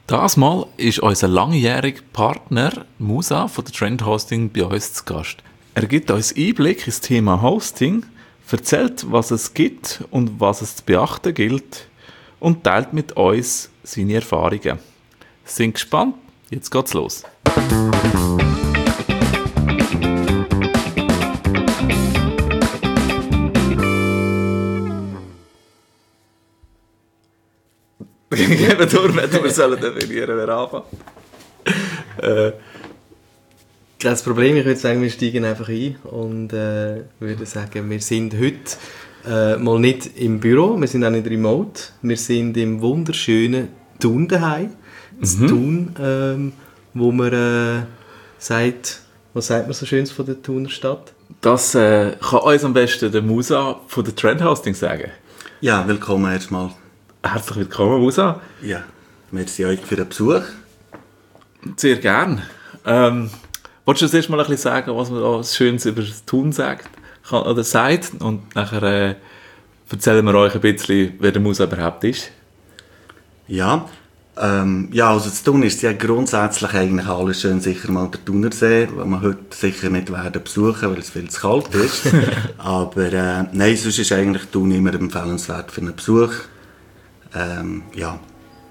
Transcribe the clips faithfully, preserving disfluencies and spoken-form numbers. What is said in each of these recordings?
Das Mal ist unser langjähriger Partner Musa von der Trend Hosting bei uns zu Gast. Er gibt uns Einblick ins Thema Hosting, erzählt, was es gibt und was es zu beachten gilt und teilt mit uns seine Erfahrungen. Sind gespannt? Jetzt geht's los. Geben durch, wenn wir sollen definieren, wer anfängt. Äh. Kein Problem, ich würde sagen, wir steigen einfach ein und äh, würde sagen, wir sind heute äh, mal nicht im Büro, wir sind auch nicht remote, wir sind im wunderschönen Thun daheim. Das mhm. Thun, ähm, wo man äh, sagt, was sagt man so Schönes von der Thuner Stadt? Das äh, kann uns am besten der Musa von der Trend Hosting sagen. Ja, willkommen erstmal. Herzlich willkommen, Musa. Ja, merci euch für den Besuch. Sehr gern. Ähm, Wolltest du uns erst mal ein bisschen sagen, was man da Schönes über das Thun sagt kann, oder sagt? Und nachher äh, erzählen wir euch ein bisschen, wer der Musa überhaupt ist. Ja, ähm, ja, also das Thun ist ja grundsätzlich eigentlich alles schön, sicher mal der Thunersee, den wir heute sicher nicht werden besuchen, weil es viel zu kalt ist. Aber äh, nein, sonst ist eigentlich Thun immer empfehlenswert für einen Besuch. Ähm, ja.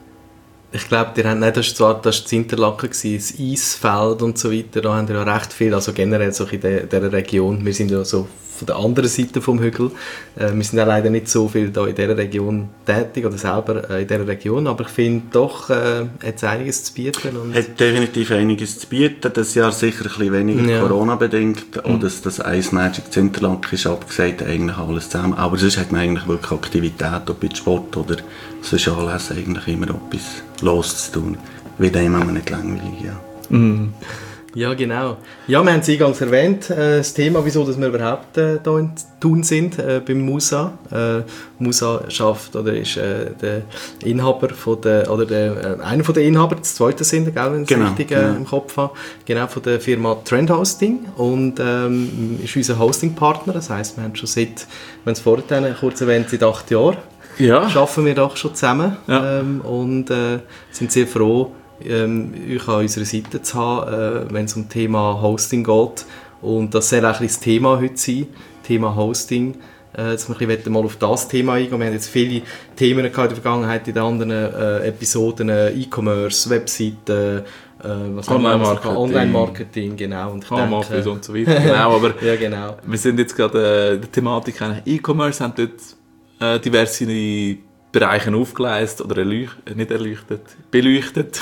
Ich glaube, die haben, nein, das war zwar das war Interlaken, das Eisfeld und so weiter, da haben wir ja recht viel, also generell so in der, dieser Region, wir sind ja so von der anderen Seite vom Hügel, äh, wir sind ja leider nicht so viel da in dieser Region tätig oder selber äh, in dieser Region, aber ich finde doch, äh, hat es einiges zu bieten. Und hat definitiv einiges zu bieten, das Jahr sicher ein bisschen weniger ja. Corona-bedingt, mhm. oder dass das Ice Magic Interlaken ist abgesagt, eigentlich alles zusammen, aber sonst hat man eigentlich wirklich Aktivität, ob mit Sport oder sonst alles eigentlich immer etwas los zu tun, wie dem immer nicht langweilig, ja. Mhm. Ja, genau. Ja, wir haben es eingangs erwähnt, äh, das Thema, wieso dass wir überhaupt äh, hier in Thun sind, äh, beim Musa. Äh, Musa schafft, oder ist äh, der Inhaber von der, oder der, äh, einer von den Inhabern, das zweite sind, gell, wenn ich es genau, richtig äh, genau. im Kopf habe, genau, von der Firma Trend Hosting und ähm, ist unser Hosting-Partner, das heisst, wir haben schon seit, wir haben es vorhin kurz erwähnt, seit acht Jahren, ja. arbeiten wir doch schon zusammen ja. ähm, und äh, sind sehr froh, Ähm, euch an unserer Seite zu haben, äh, wenn es um das Thema Hosting geht. Und das soll auch ein das Thema heute sein, Thema Hosting. Äh, jetzt möchte ich mal auf das Thema eingehen. Wir haben jetzt viele Themen in der Vergangenheit in den anderen äh, Episoden, äh, E-Commerce, Webseiten, äh, was Online-Marketing, Online-Marketing, genau. Und ich Homeoffice denke, und so weiter. Genau, aber ja, genau. Wir sind jetzt gerade äh, in der Thematik E-Commerce, haben dort äh, diverse Bereichen aufgeleistet oder erleuch- nicht erleuchtet, beleuchtet.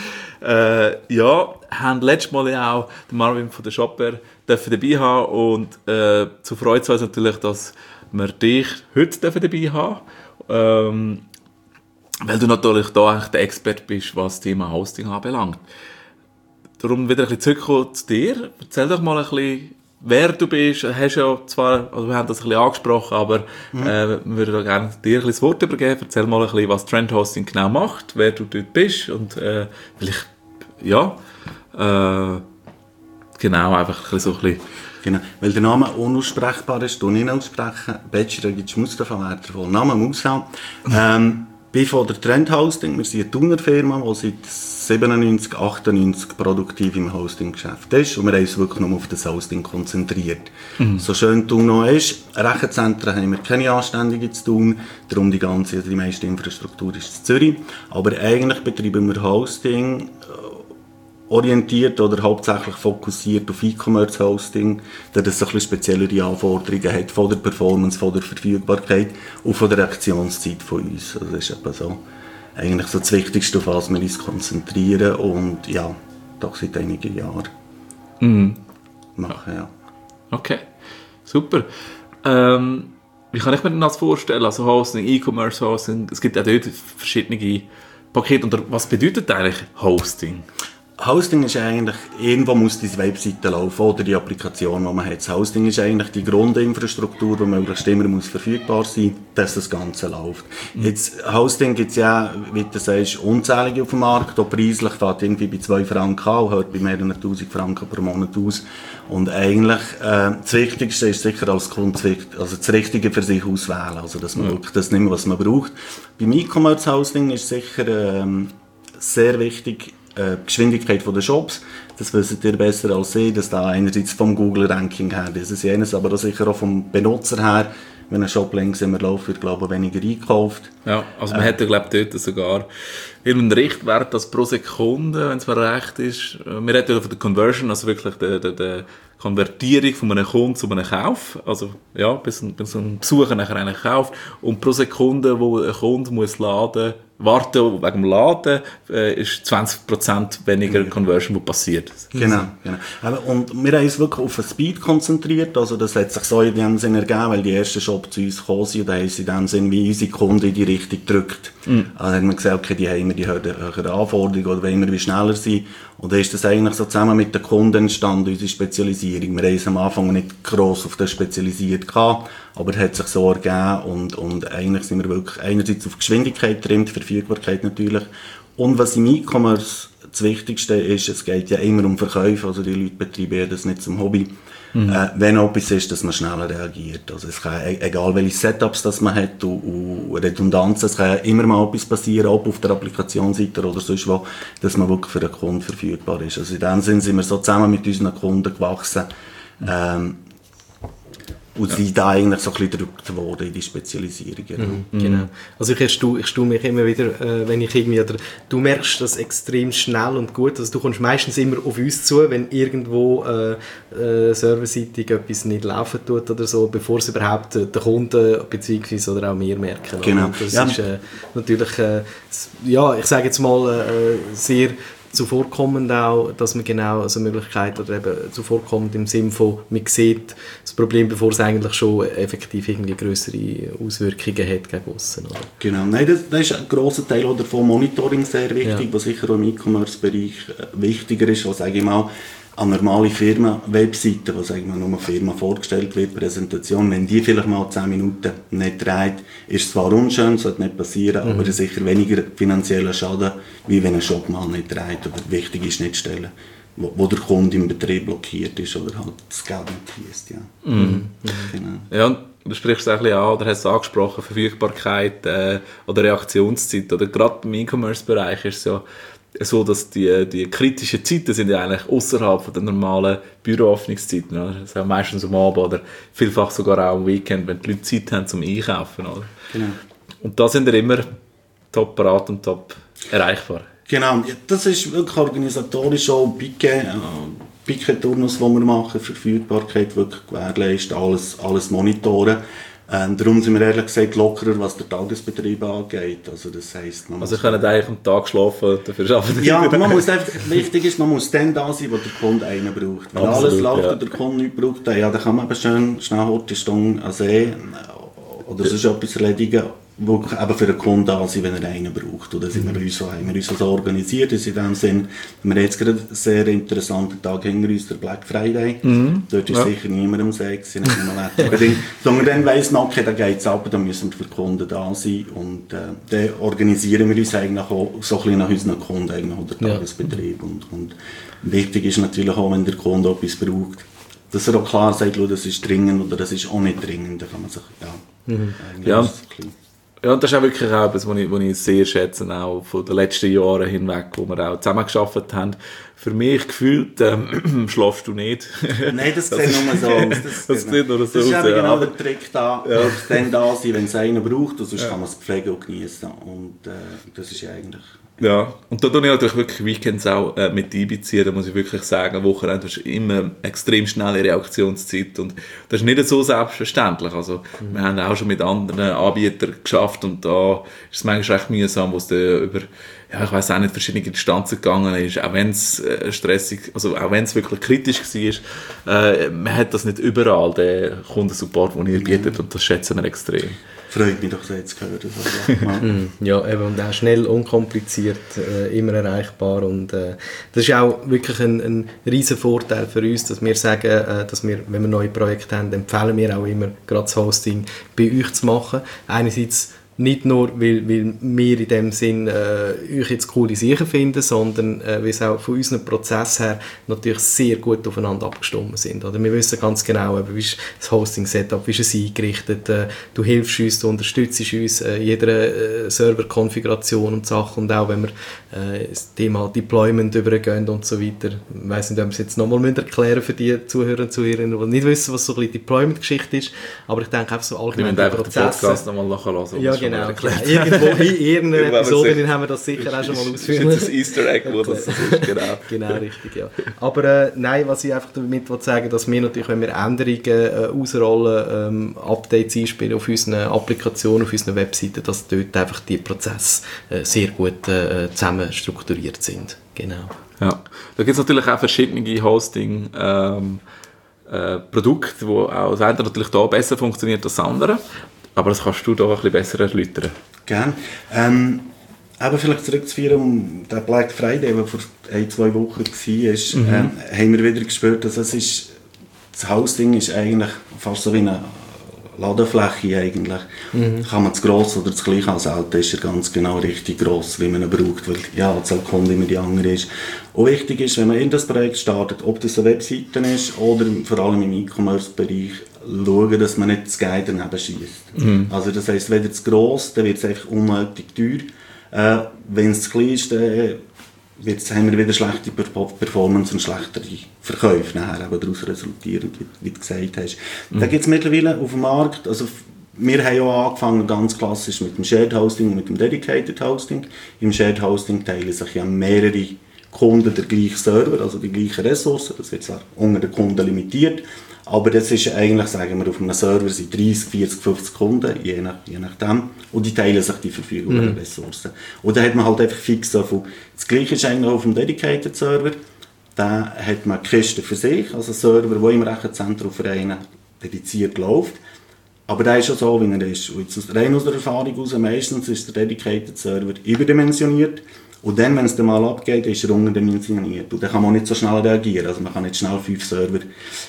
äh, ja, haben letztes Mal ja auch den Marvin von der Shopper dabei haben und äh, zu freut es uns natürlich, dass wir dich heute dabei haben, ähm, weil du natürlich da eigentlich der Experte bist, was das Thema Hosting anbelangt. Darum wieder ein bisschen zurückkommen zu dir. Erzähl doch mal ein bisschen, wer du bist. Du hast ja zwar, also wir haben das ein bisschen angesprochen, aber mhm. äh, wir würden gerne dir ein bisschen das Wort übergeben. Erzähl mal ein bisschen, was Trend Hosting genau macht, wer du dort bist und äh, vielleicht, ja, äh, genau, einfach ein bisschen so ein bisschen. Genau, weil der Name unaussprechbar ist, du nicht aussprechen. Bachelor gibt es Mustafa Werder von Name Musa. Ähm, bin von der Trend Hosting, wir sind eine Thuner Firma, die seit siebenundneunzig, achtundneunzig produktiv im Hosting-Geschäft ist und wir haben uns wirklich nur auf das Hosting konzentriert. Mhm. So schön Thun noch ist, Rechenzentren haben wir keine anständigen zu tun, darum die ganze, die meiste Infrastruktur ist in Zürich, aber eigentlich betreiben wir Hosting orientiert oder hauptsächlich fokussiert auf E-Commerce-Hosting, da das ein bisschen speziellere Anforderungen hat von der Performance, von der Verfügbarkeit und von der Reaktionszeit von uns. Also das ist etwa so eigentlich so das Wichtigste, auf was wir uns konzentrieren und ja, doch seit einigen Jahren mhm. machen, ja. Okay, super. Ähm, wie kann ich mir das vorstellen? Also Hosting, E-Commerce Hosting, es gibt ja dort verschiedene Pakete. Und was bedeutet eigentlich Hosting? Hosting ist eigentlich, irgendwo muss die Webseite laufen oder die Applikation, die man hat. Das Hosting ist eigentlich die Grundinfrastruktur, die möglichst immer muss verfügbar sein muss, dass das Ganze läuft. Mhm. Jetzt, Hosting gibt es ja, wie du sagst, unzählige auf dem Markt. Auch preislich fängt irgendwie bei zwei Franken an, hört bei mehreren tausend Franken pro Monat aus. Und eigentlich, äh, das Wichtigste ist sicher als Kunde, also das Richtige für sich auswählen. Also, dass man mhm. wirklich das nimmt, was man braucht. Beim E-Commerce-Hosting ist sicher, ähm, sehr wichtig, äh, die Geschwindigkeit der Shops. Das wisst ihr besser als ich, dass da einerseits vom Google-Ranking her, das ist jenes, aber auch sicher auch vom Benutzer her, wenn ein Shop langsamer läuft, wird, glaube ich, weniger eingekauft. Ja, also man äh, hätte, glaube ich, dort sogar einen Richtwert, das pro Sekunde, wenn es mir recht ist. Wir reden ja von der Conversion, also wirklich der, der, der Konvertierung von einem Kunden zu einem Kauf. Also, ja, bis ein, bis ein Besucher nachher einen kauft. Und pro Sekunde, wo ein Kunde muss laden, warten wegen dem Laden, äh, ist zwanzig Prozent weniger Conversion, die passiert. Genau, genau. Und wir haben uns wirklich auf den Speed konzentriert. Also das hat sich so in dem Sinne ergeben, weil die ersten Shops zu uns gekommen sind und da haben sie in dem Sinne wie unsere Kunden in die Richtung gedrückt. Mhm. Also haben wir gesagt, okay, die haben wir die höheren Anforderungen oder wollen wir wie schneller sein. Und dann ist das eigentlich so zusammen mit den Kunden entstanden, unsere Spezialisierung. Wir haben es am Anfang nicht gross auf das spezialisiert gehabt, aber es hat sich so ergeben und, und eigentlich sind wir wirklich einerseits auf Geschwindigkeit getrimmt, Verfügbarkeit natürlich. Und was im E-Commerce das Wichtigste ist, es geht ja immer um Verkäufe, also die Leute betreiben das nicht zum Hobby. Mhm. Äh, wenn etwas ist, dass man schneller reagiert. Also es kann, egal welche Setups das man hat und, und Redundanzen, es kann ja immer mal etwas passieren, ob auf der Applikationsseite oder sonst wo, dass man wirklich für den Kunden verfügbar ist. Also in dem Sinne sind wir so zusammen mit unseren Kunden gewachsen. Ähm, Und ja. sind da eigentlich so ein bisschen gedrückt worden in die Spezialisierungen. Mhm, genau. Also ich staune ich mich immer wieder, äh, wenn ich irgendwie, oder du merkst das extrem schnell und gut, also du kommst meistens immer auf uns zu, wenn irgendwo äh, äh, serverseitig etwas nicht laufen tut oder so, bevor es überhaupt äh, der Kunde bzw. oder auch wir merken. Genau. Und das ja. ist äh, natürlich, äh, ja, ich sage jetzt mal, äh, sehr zuvorkommend auch, dass man genau also Möglichkeit oder eben zuvorkommend im Sinne von, man sieht das Problem, bevor es eigentlich schon effektiv irgendwie grössere Auswirkungen hat gegen aussen. Oder? Genau, nein, das, das ist ein grosser Teil oder von Monitoring sehr wichtig, ja. was sicher auch im E-Commerce-Bereich wichtiger ist, was sage ich mal, an normale Firmen-Webseiten, wo sage ich mal, nur eine Firma vorgestellt wird, Präsentation, wenn die vielleicht mal zehn Minuten nicht dreht, ist es zwar unschön, sollte nicht passieren, mhm. aber sicher weniger finanzieller Schaden, wie wenn ein Shop mal nicht dreht oder wichtige Schnittstellen, wo, wo der Kunde im Betrieb blockiert ist oder halt das Geld nicht fließt. Ja. Mhm. Mhm. Genau. Ja, du sprichst es ein bisschen an, oder hast es angesprochen, Verfügbarkeit äh, oder Reaktionszeit, oder gerade im E-Commerce-Bereich ist es ja so, dass die, die kritischen Zeiten sind ja eigentlich außerhalb der normalen Büroöffnungszeiten. Oder? Das ist auch meistens am Abend oder vielfach sogar auch am Weekend, wenn die Leute Zeit haben zum Einkaufen. Oder? Genau. Und da sind wir immer top parat und top erreichbar. Genau, das ist wirklich organisatorisch auch Piquet, äh, Piquet-Turnus, den wir machen, Verfügbarkeit wirklich gewährleisten, alles, alles monitoren. Ähm, darum sind wir ehrlich gesagt lockerer, was den Tagesbetrieb angeht. Also das heisst, man also ich kann nicht eigentlich am Tag schlafen, dafür arbeiten. Ja, man muss einfach, wichtig ist, man muss dann da sein, wo der Kunde einen braucht. Wenn Absolut, alles läuft ja. und der Kunde nichts braucht, ja, dann kann man eben schön schnell eine Stunde an See oder sonst etwas erledigen, wo eben für den Kunden da sind, wenn er einen braucht. Und dann sind wir uns so, haben wir uns so organisiert. Also in dem Sinn, wir haben jetzt gerade einen sehr interessanten Tag hinter uns, der Black Friday. Mhm. Dort ist ja. sicher niemand um sechs, nicht mehr unbedingt. Sondern dann weiss man, okay, da geht es ab, dann müssen wir für den Kunden da sein. Und äh, dann organisieren wir uns eigentlich auch so ein bisschen nach unseren Kunden, eigentlich, oder Tagesbetrieb. Ja. Und, und wichtig ist natürlich auch, wenn der Kunde etwas braucht, dass er auch klar sagt, das ist dringend oder das ist auch nicht dringend. Da kann man sich, ja, mhm. ja. Ja, und das ist auch wirklich auch etwas, was ich, was ich sehr schätze, auch von den letzten Jahren hinweg, wo wir auch zusammengearbeitet haben. Für mich gefühlt, ähm, schlafst du nicht. Nein, das sieht nur so aus. Das, das, sieht nur so das ist aus, genau ja. der Trick da, ja. dann da sein, wenn es einen braucht, und sonst ja. kann man es pflegen und genießen. Und äh, das ist ja eigentlich... Ja, und da tue ich natürlich wirklich Weekends auch äh, mit einbeziehen, da muss ich wirklich sagen, Wochenende hast du immer extrem schnelle Reaktionszeit und das ist nicht so selbstverständlich, also mhm. wir haben auch schon mit anderen Anbietern geschafft und da ist es manchmal recht mühsam, wo es dann über, ja ich weiss auch nicht, verschiedene Distanzen gegangen ist, auch wenn es äh, stressig, also auch wenn es wirklich kritisch war, äh, man hat das nicht überall, den Kundensupport, den ihr bietet und das schätzen wir extrem. Freut mich doch sehr zu hören. Ja, eben, und auch schnell, unkompliziert, äh, immer erreichbar und äh, das ist auch wirklich ein, ein riesen Vorteil für uns, dass wir sagen, äh, dass wir, wenn wir neue Projekte haben, empfehlen wir auch immer, gerade das Hosting bei euch zu machen. Einerseits Nicht nur, weil, weil wir in dem Sinn äh, euch jetzt coole Sachen finden, sondern äh, weil es auch von unserem Prozess her natürlich sehr gut aufeinander abgestimmt sind. Oder wir wissen ganz genau, wie ist das Hosting-Setup, wie ist es eingerichtet, äh, du hilfst uns, du unterstützt uns in äh, jeder äh, Server-Konfiguration und Sachen, und auch wenn wir äh, das Thema Deployment übergehen und so weiter. Ich weiss nicht, ob wir es jetzt nochmal erklären für die Zuhörer und Zuhörerinnen, die nicht wissen, was so ein bisschen Deployment-Geschichte ist, aber ich denke einfach so allgemein die einfach Prozesse. Den Podcast nochmal nachhören. Ja, genau. Irgendwo in irgendeiner Episode haben wir das sicher auch schon mal ausführlich. Das ist ein Easter Egg, wo das ist, genau. Genau, richtig, ja. Aber äh, nein, was ich einfach damit sagen will, dass wir natürlich, wenn wir Änderungen äh, ausrollen, ähm, Updates einspielen auf unseren Applikationen, auf unseren Webseiten, dass dort einfach die Prozesse äh, sehr gut äh, zusammen strukturiert sind. Genau. Ja, da gibt es natürlich auch verschiedene Hosting ähm, äh, Produkte, die auch das eine natürlich da besser funktioniert als das andere. Aber das kannst du da ein bisschen besser erläutern. Gerne. Ähm, aber vielleicht zurückzuführen, um den Black Friday, der vor ein, zwei Wochen war, ist, mhm. ähm, haben wir wieder gespürt, dass es ist, das Hosting ist eigentlich fast so wie eine Ladefläche eigentlich. Mhm. Kann man zu gross oder zu klein anselten, ist er ganz genau richtig gross, wie man ihn braucht, weil ja, die Kunde immer die andere ist. Und wichtig ist, wenn man in das Projekt startet, ob das eine Webseite ist oder vor allem im E-Commerce-Bereich, schauen, dass man nicht das Guide daneben schiesst. Mhm. Also das heisst, wenn es zu gross, dann wird es einfach unnötig teuer. Äh, wenn es zu klein ist, dann wird's, haben wir wieder schlechte Performance und schlechtere Verkäufe nachher eben daraus resultierend, wie, wie du gesagt hast. Mhm. Da gibt es mittlerweile auf dem Markt, also wir haben ja angefangen ganz klassisch mit dem Shared Hosting und mit dem Dedicated Hosting. Im Shared Hosting teilen sich ja mehrere Kunden der gleichen Server, also die gleichen Ressourcen, das wird zwar unter den Kunden limitiert, aber das ist eigentlich, sagen wir, auf einem Server sind dreißig, vierzig, fünfzig Kunden, je, nach, je nachdem, und die teilen sich die verfügbaren mhm. Ressourcen. Und da hat man halt einfach fix so viel. Das Gleiche ist eigentlich auf dem Dedicated Server, da hat man Kisten für sich, also ein Server, der im Rechenzentrum für einen dediziert läuft. Aber der ist schon so, wie er ist. Und jetzt rein aus der Erfahrung heraus, meistens ist der Dedicated Server überdimensioniert. Und dann, wenn es dann mal abgeht, ist er unterdimensioniert. Und dann kann man nicht so schnell reagieren. Also man kann nicht schnell fünf Server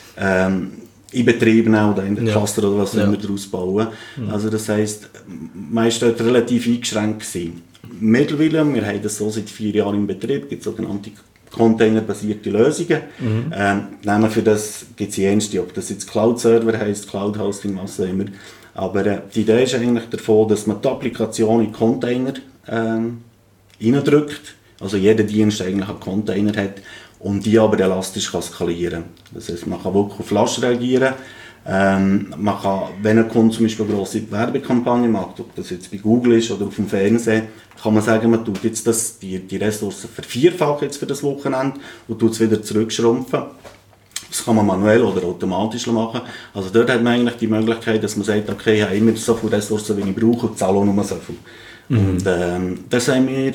ähm, in Betrieb nehmen oder in den Cluster ja. oder was ja. immer daraus bauen. Mhm. Also das heisst, man ist dort relativ eingeschränkt gewesen. Mittlerweile, wir haben das so seit vier Jahren im Betrieb, gibt es sogenannte containerbasierte Lösungen. Mhm. Ähm, nehmen für das gibt es die erste, ob das jetzt Cloud-Server heisst, Cloud-Hosting, was auch immer. Aber äh, die Idee ist eigentlich davon, dass man die Applikation in Container ähm, reindrückt, also jeder Dienst eigentlich einen Container hat und die aber elastisch kann skalieren. Das heisst, man kann wirklich auf Flash reagieren. Ähm, man kann, wenn ein Kunde zum Beispiel eine grosse Werbekampagne macht, ob das jetzt bei Google ist oder auf dem Fernsehen, kann man sagen, man tut jetzt das, die, die Ressourcen vervierfachen jetzt für das Wochenende und tut es wieder zurückschrumpfen. Das kann man manuell oder automatisch machen. Also dort hat man eigentlich die Möglichkeit, dass man sagt, okay, ich habe immer so viele Ressourcen, wie ich brauche, und zahle auch nur so viel. Mhm. Und ähm, das haben wir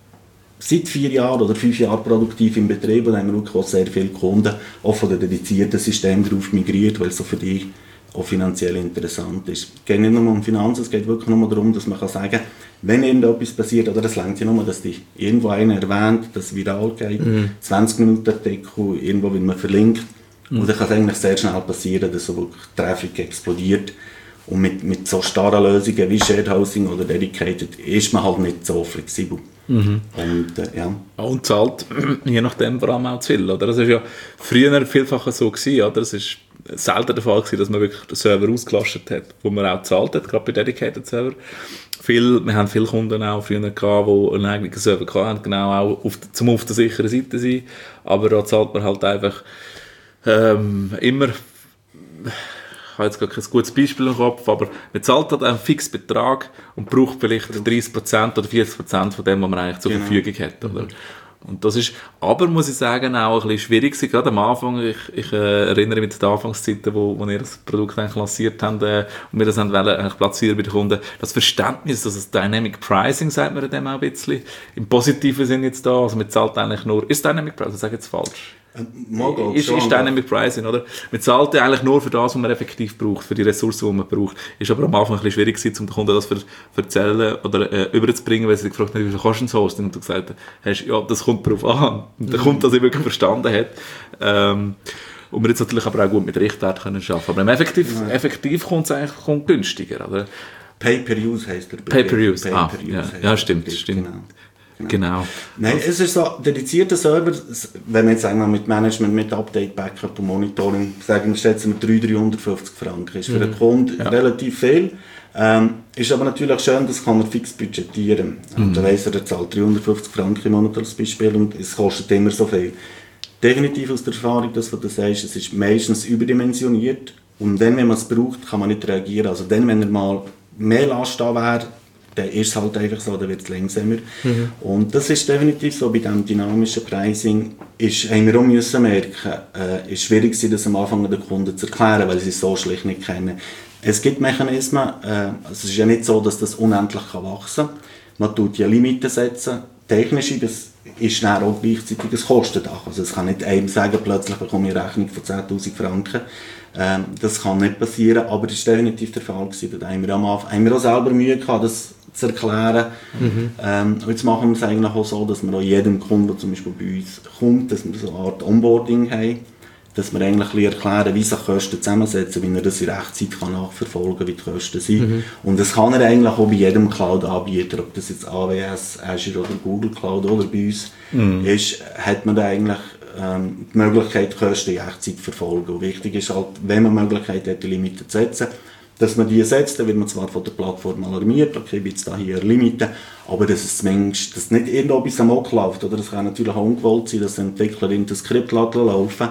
seit vier Jahren oder fünf Jahren produktiv im Betrieb und haben wir wirklich auch sehr viele Kunden auch von den dedizierten Systemen darauf migriert, weil es so für die auch finanziell interessant ist. Es geht nicht nur um Finanzen, es geht wirklich nur darum, dass man kann sagen, wenn irgendetwas passiert, oder das reicht ja nur, dass dich irgendwo einer erwähnt, dass es viral geht, mhm. zwanzig Minuten Artikel, irgendwo wird man verlinkt, mhm. und dann kann es eigentlich sehr schnell passieren, dass so wirklich Traffic explodiert. Und mit, mit so starren Lösungen wie Shared Housing oder Dedicated ist man halt nicht so flexibel. Mhm. Und, äh, ja. Und zahlt je nachdem vor allem auch zu viel. Oder? Das war ja früher vielfach so gewesen, oder? Das ist selten der Fall gewesen, dass man wirklich den Server ausgelastet hat, wo man auch gezahlt hat, gerade bei Dedicated Server. Viel, wir haben viele Kunden auch früher gehabt, die einen eigenen Server hatten, genau auch auf, zum auf der sicheren Seite sein. Aber da zahlt man halt einfach ähm, immer. Ich habe jetzt gar kein gutes Beispiel im Kopf, aber man zahlt halt einen fixen Betrag und braucht vielleicht dreißig Prozent oder vierzig Prozent von dem, was man eigentlich zur genau. Verfügung hat. Oder? Und das ist, aber muss ich sagen, auch ein bisschen schwierig gewesen, gerade am Anfang. Ich, ich äh, erinnere mich an die Anfangszeiten, wo, wo wir das Produkt eigentlich lanciert haben äh, und wir das haben wollen, eigentlich platzieren bei den Kunden. Das Verständnis, also das Dynamic Pricing, sagt man dem auch ein bisschen, im positiven Sinn jetzt da, also man zahlt eigentlich nur, ist Dynamic Pricing, ich sage jetzt falsch? Mal ist, ist Dynamic Pricing, oder? Man zahlt ja eigentlich nur für das, was man effektiv braucht, für die Ressourcen, die man braucht. Ist aber am Anfang ein bisschen schwierig gewesen, um den Kunden das zu erzählen oder äh, überzubringen, weil sie gefragt haben, wie viel kostet das Hosting? Und du gesagt hast, ja, das kommt darauf an. Und der Kunde das wirklich verstanden hat. Ähm, und wir jetzt natürlich aber auch gut mit Richtwert können arbeiten. Aber effektiv, effektiv kommt es eigentlich kommt günstiger, oder? Pay-per-Use heisst der Begriff. Pay-per-Use, Pay ah, ja, ja stimmt, Begriff. stimmt. Genau. Genau. Nein, es ist so, dedizierter Server, wenn wir jetzt sagen wir, mit Management, mit Update, Backup und Monitoring, sagen wir, schätzen wir dreihundert, dreihundertfünfzig Franken. Ist für mhm. einen Kunden ja. relativ viel. Ähm, ist aber natürlich schön, das kann er fix budgetieren. Mhm. Da weiss er, er zahlt dreihundertfünfzig Franken im Monat als Beispiel und es kostet immer so viel. Definitiv aus der Erfahrung, dass du sagst, es ist meistens überdimensioniert und dann, wenn man es braucht, kann man nicht reagieren. Also dann, wenn er mal mehr Last da wäre, dann ist es halt einfach so, dann wird es langsamer. Mhm. Und das ist definitiv so, bei diesem dynamischen Pricing ist, haben wir auch müssen merken, äh, ist schwierig gewesen, das am Anfang den Kunden zu erklären, weil sie es so schlicht nicht kennen. Es gibt Mechanismen, äh, es ist ja nicht so, dass das unendlich kann wachsen kann. Man tut ja Limiten setzen, technische, das ist dann auch gleichzeitig ein Kostendach. Also es kann nicht einem sagen, plötzlich bekomme ich eine Rechnung von zehntausend Franken. Ähm, das kann nicht passieren, aber das war definitiv der Fall gewesen. Da haben wir, am Anfang, haben wir auch selber Mühe gehabt, das zu erklären. Mhm. Ähm, jetzt machen wir es eigentlich auch so, dass wir auch jedem Kunden, der zum Beispiel bei uns kommt, dass wir so eine Art Onboarding haben, dass wir eigentlich erklären, wie sich Kosten zusammensetzen, wie er das in Echtzeit kann nachverfolgen kann, wie die Kosten sind. Mhm. Und das kann er eigentlich auch bei jedem Cloud-Anbieter, ob das jetzt A W S, Azure oder Google Cloud oder bei uns mhm. ist, hat man da eigentlich ähm, die Möglichkeit, Kosten in Echtzeit zu verfolgen. Und wichtig ist halt, wenn man die Möglichkeit hat, die Limiten zu setzen, dass man die setzt, dann wird man zwar von der Plattform alarmiert, okay, ich bin jetzt da hier Limiten, aber dass es zumindest, dass nicht irgendwo bis am Ock läuft, oder? Das kann natürlich auch ungewollt sein, dass der Entwickler in das Skript laufen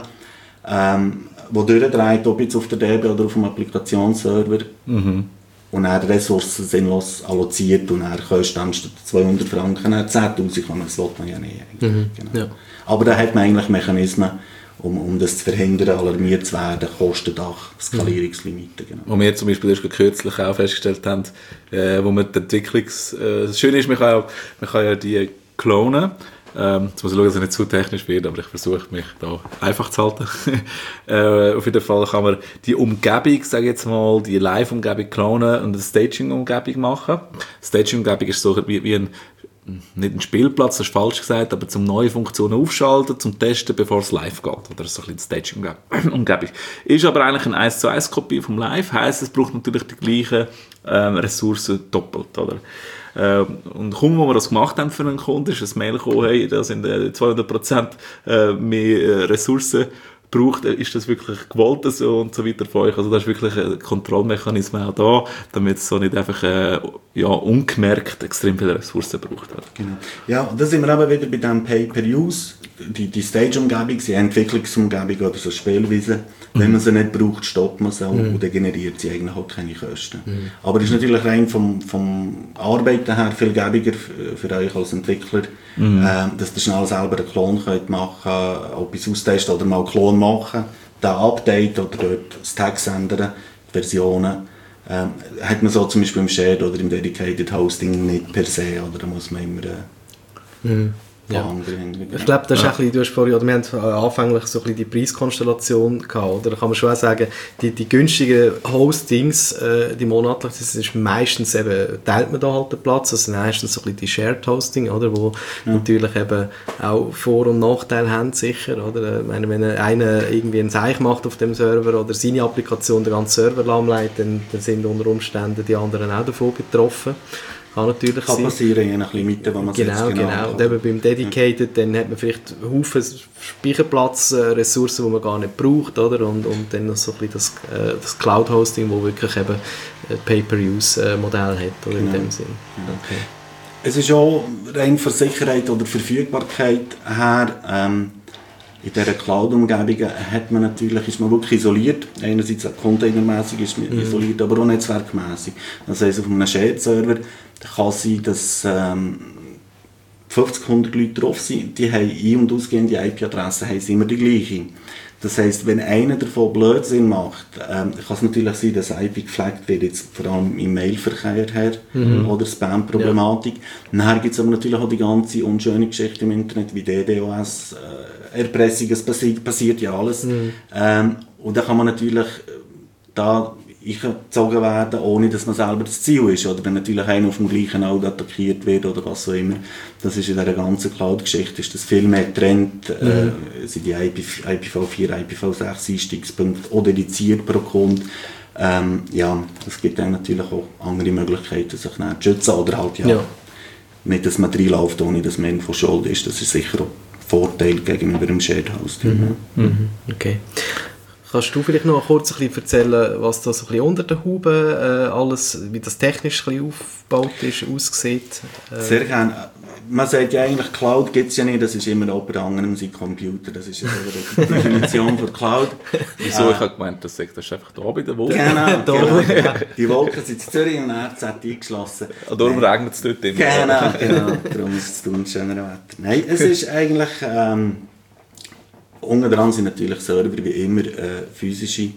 ähm, wo durchdreht, ob jetzt auf der D B oder auf dem Applikationsserver mhm. und er Ressourcen sinnlos alloziert und er kostet dann statt zweihundert Franken zehntausend, das will man ja nicht. Mhm. Genau. Ja. Aber da hat man eigentlich Mechanismen, Um, um das zu verhindern, alarmiert zu werden, Kostendach, Skalierungslimiten. Genau. Wo wir zum Beispiel erst kürzlich auch festgestellt haben, äh, wo man die Entwicklungs... Äh, das Schöne ist, man kann, ja, man kann ja die klonen. Ähm, jetzt muss ich schauen, dass es nicht zu technisch wird, aber ich versuche mich da einfach zu halten. äh, auf jeden Fall kann man die Umgebung, sage ich jetzt mal, die Live-Umgebung klonen und eine Staging-Umgebung machen. Staging-Umgebung ist so wie, wie ein nicht ein Spielplatz, das ist falsch gesagt, aber zum neue Funktionen aufschalten, zum Testen, bevor es live geht. Oder so ein bisschen Staging-Umgebung. Ist aber eigentlich eine eins zu eins Kopie vom Live, heisst, es braucht natürlich die gleichen ähm, Ressourcen doppelt. Oder? Ähm, und kaum, wo wir das gemacht haben für einen Kunden, ist ein Mail gekommen, hey, da sind äh, zweihundert Prozent äh, mehr äh, Ressourcen braucht, ist das wirklich gewollt so und so weiter von euch. Also da ist wirklich ein Kontrollmechanismus auch da, damit es so nicht einfach äh, ja, ungemerkt extrem viele Ressourcen braucht. Genau. Ja, und da sind wir eben wieder bei dem Pay-per-Use, die, die Stage-Umgebung, die Entwicklungsumgebung oder so Spielweise. Mhm. Wenn man sie nicht braucht, stoppt man sie auch mhm. und dann generiert sie eigentlich auch keine Kosten. Mhm. Aber es ist natürlich rein vom, vom Arbeiten her viel gäbiger für, für euch als Entwickler, mhm. äh, dass ihr schnell selber einen Klon könnt machen könnt, etwas austesten oder mal einen Klon machen, den Update oder dort das Tags ändern, die Versionen. Ähm, hat man so zum Beispiel im Shared oder im Dedicated Hosting nicht per se, oder da muss man immer äh, mhm. Ja. Ich glaube, das ist ja. ein bisschen, du hast vorhin, oder wir haben anfänglich so ein bisschen die Preiskonstellation gehabt, oder? Da kann man schon auch sagen, die, die günstigen Hostings, äh, die monatlich, das ist meistens eben, teilt man da halt den Platz, also meistens so ein bisschen die Shared Hosting, oder? Wo ja. natürlich eben auch Vor- und Nachteile haben, sicher, oder? Ich meine, wenn einer irgendwie einen Seich macht auf dem Server oder seine Applikation den ganzen Server lahmlegt, dann, dann sind unter Umständen die anderen auch davon betroffen. Kann natürlich kann sein. passieren, je nach Limiten, die man genau, setzt. Genau, genau. Und eben beim Dedicated, ja. dann hat man vielleicht Haufen Speicherplatz, Ressourcen, die man gar nicht braucht, oder? Und, und dann noch so ein bisschen das, äh, das Cloud-Hosting, das wirklich eben ein Pay-per-Use-Modell hat, oder? Genau. In dem Sinn. Okay. Es ist auch rein von Sicherheit oder Verfügbarkeit her, ähm, in dieser Cloud-Umgebung hat man natürlich, ist man wirklich isoliert. Einerseits containermässig ist man mhm. isoliert, aber auch netzwerkmässig. Das heisst, auf einem Shared-Server kann sein, dass ähm, fünfzig, hundert Leute drauf sind, die haben ein- und ausgehende I P-Adressen, haben immer die gleiche. Das heisst, wenn einer davon Blödsinn macht, ähm, kann es natürlich sein, dass I P geflaggt wird, jetzt vor allem im Mailverkehr her, mhm. oder Spam-Problematik. Ja. Nachher gibt es aber natürlich auch die ganze unschöne Geschichte im Internet, wie D DoS, äh, Erpressung, es passiert, passiert ja alles. Mhm. Ähm, und da kann man natürlich da eingezogen werden, ohne dass man selber das Ziel ist. Oder wenn natürlich einer auf dem gleichen Auto attackiert wird oder was auch immer. Das ist in dieser ganzen Cloud-Geschichte ist das viel mehr Trend. Mhm. Äh, sind die I P v vier, I P v sechs Einstiegspunkte auch dediziert pro Kunde. Ähm, ja, es gibt dann natürlich auch andere Möglichkeiten, sich zu schützen oder halt ja, ja. nicht, dass man reinläuft, ohne dass man von Schuld ist. Das ist sicher auch ein Vorteil gegenüber dem Shared Hosting. Mhm. Mhm. Okay. Kannst du vielleicht noch kurz ein bisschen erzählen, was da so ein bisschen unter der Haube äh, alles, wie das technisch ein bisschen aufgebaut ist, aussieht? Äh. Sehr gerne. Man sagt ja eigentlich, Cloud gibt es ja nicht, das ist immer jemand anderem sein Computer. Das ist ja so die Definition von Cloud. Wieso? Äh, ich habe gemeint, das ist einfach da bei der Wolke. Genau, genau, genau. Die Wolken sind in Zürich und R Z eingeschlossen. Und darum regnet es dort immer. Genau, genau. Darum ist es tun schöner Wetter. Nein, es ist eigentlich... Ähm, unten dran sind natürlich Server wie immer äh, physische.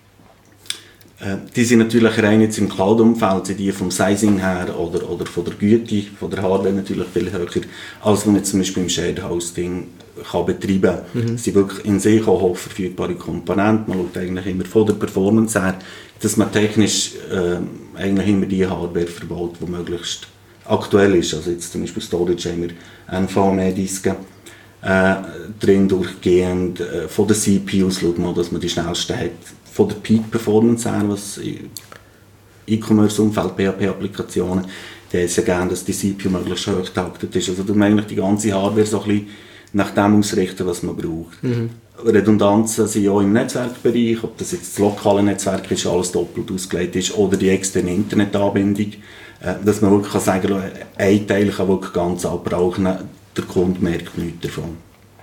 Äh, die sind natürlich rein jetzt im Cloud-Umfeld, sind die vom Sizing her oder, oder von der Güte, von der Hardware natürlich viel höher, als man jetzt zum Beispiel im Shared Hosting kann betreiben kann. Mhm. Es sind wirklich in sich auch hochverfügbare Komponenten. Man schaut eigentlich immer von der Performance her, dass man technisch äh, eigentlich immer die Hardware verbaut, die möglichst aktuell ist. Also jetzt zum Beispiel Storage haben wir N V M E-Disken. Äh, drin durchgehend, äh, von der C P Us schaut man, dass man die schnellsten hat, von der Peak Performance her, was E-Commerce-Umfeld, P H P-Applikationen, die ist ja gerne, dass die C P U möglichst hoch getaktet ist. Also man eigentlich die ganze Hardware so ein bisschen nach dem ausrichten, was man braucht. Mhm. Redundanzen sind ja im Netzwerkbereich, ob das jetzt das lokale Netzwerk ist, alles doppelt ausgelegt ist, oder die externe Internetanbindung, äh, dass man wirklich kann sagen kann, ein Teil kann wirklich ganz abbrauchen. Der Kunde merkt nichts davon.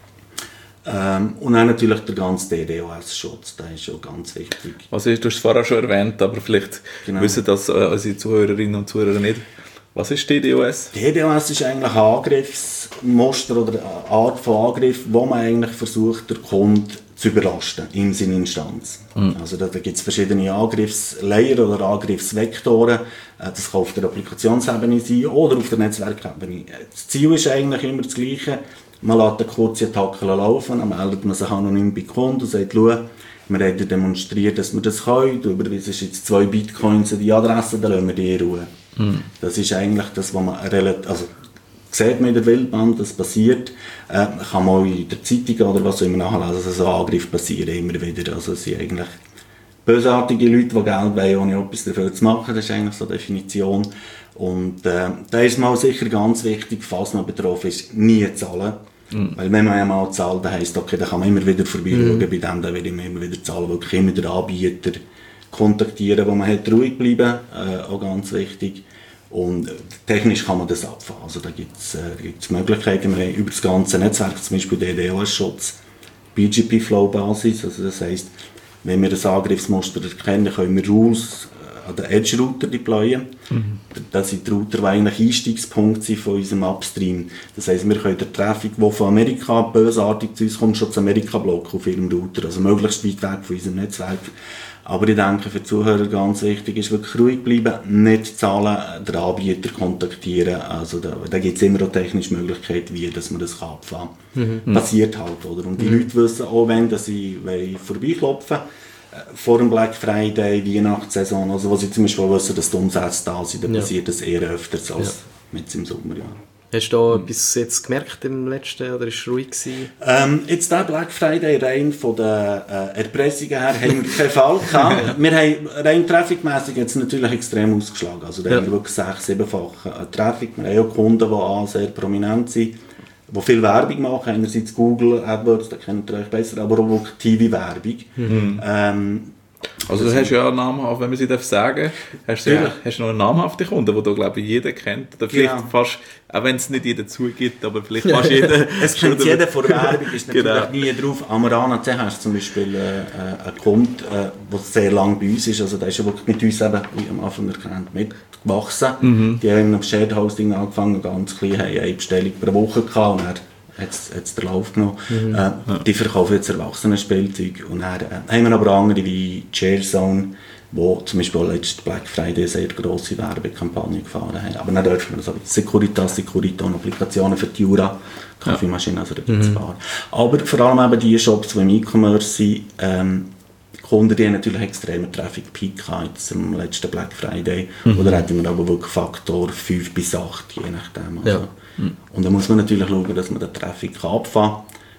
Ähm, und dann natürlich der ganze D D O S-Schutz, der ist schon ganz wichtig. Also, du hast es vorher schon erwähnt, aber vielleicht genau. wissen das äh, unsere Zuhörerinnen und Zuhörer nicht. Was ist D D O S? D D O S ist eigentlich ein Angriffsmuster oder eine Art von Angriff, wo man eigentlich versucht, den Kunden zu überlasten in seiner Instanz. Mhm. Also da, da gibt es verschiedene Angriffslayer oder Angriffsvektoren. Das kann auf der Applikationsebene sein oder auf der Netzwerkebene. Das Ziel ist eigentlich immer das Gleiche. Man lässt eine kurze Attacke laufen, dann meldet man sich anonym bei Kunden und sagt, schau, wir haben demonstriert, dass wir das können. Du überweisst jetzt zwei Bitcoins an die Adresse, dann lassen wir die in Ruhe. Mhm. Das ist eigentlich das, was man relativ... Also, sieht man in der Wildbahn, das passiert, äh, kann man auch in der Zeitung oder was auch immer nachlesen, also so Angriffe passieren immer wieder. Also es sind eigentlich bösartige Leute, die Geld wollen, ohne etwas dafür zu machen, das ist eigentlich so die Definition. Und äh, da ist mal sicher ganz wichtig, falls man betroffen ist, nie zahlen. Mhm. Weil wenn man einmal zahlt, dann heisst okay, dann kann man immer wieder vorbeischauen, mhm. bei dem dann will ich immer wieder zahlen, wirklich immer den Anbieter kontaktieren, wo man hat ruhig bleiben, äh, auch ganz wichtig. Und technisch kann man das abfahren. Also da gibt es äh, Möglichkeiten. Wir haben über das ganze Netzwerk, zum Beispiel D D O S-Schutz, B G P-Flow-Basis. Also das heisst, wenn wir das Angriffsmuster erkennen, können wir Rules äh, an den Edge-Router deployen. Mhm. Das sind die Router, die eigentlich Einstiegspunkt sind von unserem Upstream. Das heisst, wir können den Traffic, der von Amerika bösartig zu uns kommt, schon zu Amerika blocken auf ihrem Router. Also möglichst weit weg von unserem Netzwerk. Aber ich denke, für die Zuhörer ganz wichtig ist wirklich ruhig bleiben, nicht zahlen, den Anbieter kontaktieren. Also da, da gibt es immer auch technische Möglichkeiten, wie dass man das abfahren kann. Mhm. Passiert halt, oder? Und die mhm. Leute wissen auch, wenn dass sie vorbeiklopfen vor dem Black Friday, Weihnachtssaison, also wo sie zum Beispiel wissen, dass die Umsätze da sind, dann ja. passiert das eher öfters als ja. mit im Sommer. Ja. Hast du da etwas jetzt gemerkt im letzten, oder war es ruhig gewesen? Ähm, jetzt der Black Friday rein von den äh, Erpressungen her haben wir keinen Fall gehabt. Wir haben rein trafficmässig jetzt natürlich extrem ausgeschlagen. Also da ja. haben wir wirklich sechs, siebenfach äh, Traffic. Wir haben auch Kunden, die auch sehr prominent sind, die viel Werbung machen. Einerseits Google AdWords, da kennt ihr euch besser, aber auch wirklich T V-Werbung. Mhm. Ähm, Also das hast du ja namhaft, wenn man sie sagen darf, hast du, ja, hast du noch einen namhaften Kunden, den du, glaube ich, jeder kennt. Oder vielleicht genau. fast, auch wenn es nicht jeder zugibt, aber vielleicht fast jeder. Es kennt jeder von Werbung, ist natürlich genau. nie drauf. Amarana C hast du zum Beispiel äh, einen Kunden, äh, der sehr lange bei uns ist, also der ist ja wirklich mit uns eben, wie am Anfang erkannt, mitgewachsen. Mhm. Die haben im Shared Hosting angefangen, ganz klein, haben eine Bestellung pro Woche gehabt und hat es den Lauf genommen. Mhm. Äh, ja. Die verkaufen jetzt Erwachsenen-Spielzeug. Und dann äh, haben wir aber andere wie Charizone, wo zum Beispiel letzten Black Friday eine sehr grosse Werbekampagne gefahren haben. Aber dann dürfen wir das auch Securitas, Securiton, Applikationen für die Jura, Kaffeemaschinen, also da gibt es mhm. ein paar. Aber vor allem eben die Shops, die im E-Commerce sind, ähm, die Kunden, die haben natürlich extremen Traffic-Peak gehabt am letzten Black Friday. Mhm. Oder hätten wir aber wirklich Faktor fünf bis acht, je nachdem. Also. Ja. Und dann muss man natürlich schauen, dass man den Traffic abfahren kann.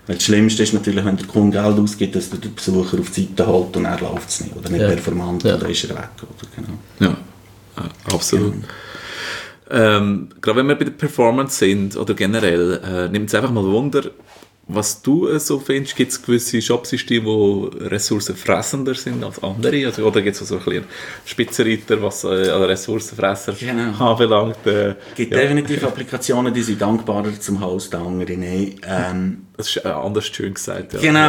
Weil das Schlimmste ist natürlich, wenn der Kunde Geld ausgibt, dass der Besucher auf die Seite holt und er läuft es nicht oder nicht ja. performant ja. oder ist er weg. Oder, genau. Ja, ja absolut. Ja. Ähm, gerade wenn wir bei der Performance sind oder generell, äh, nimmt es einfach mal Wunder, was du äh, so findest. Gibt es gewisse Shopsysteme, die ressourcenfressender sind als andere? Also, oder gibt es so ein bisschen Spitzenreiter, was äh, Ressourcenfresser genau. anbelangt? Äh, es gibt ja. definitiv Applikationen, die sind dankbarer zum Host, andere nicht. Ähm, das ist äh, anders schön gesagt. Ja. Genau.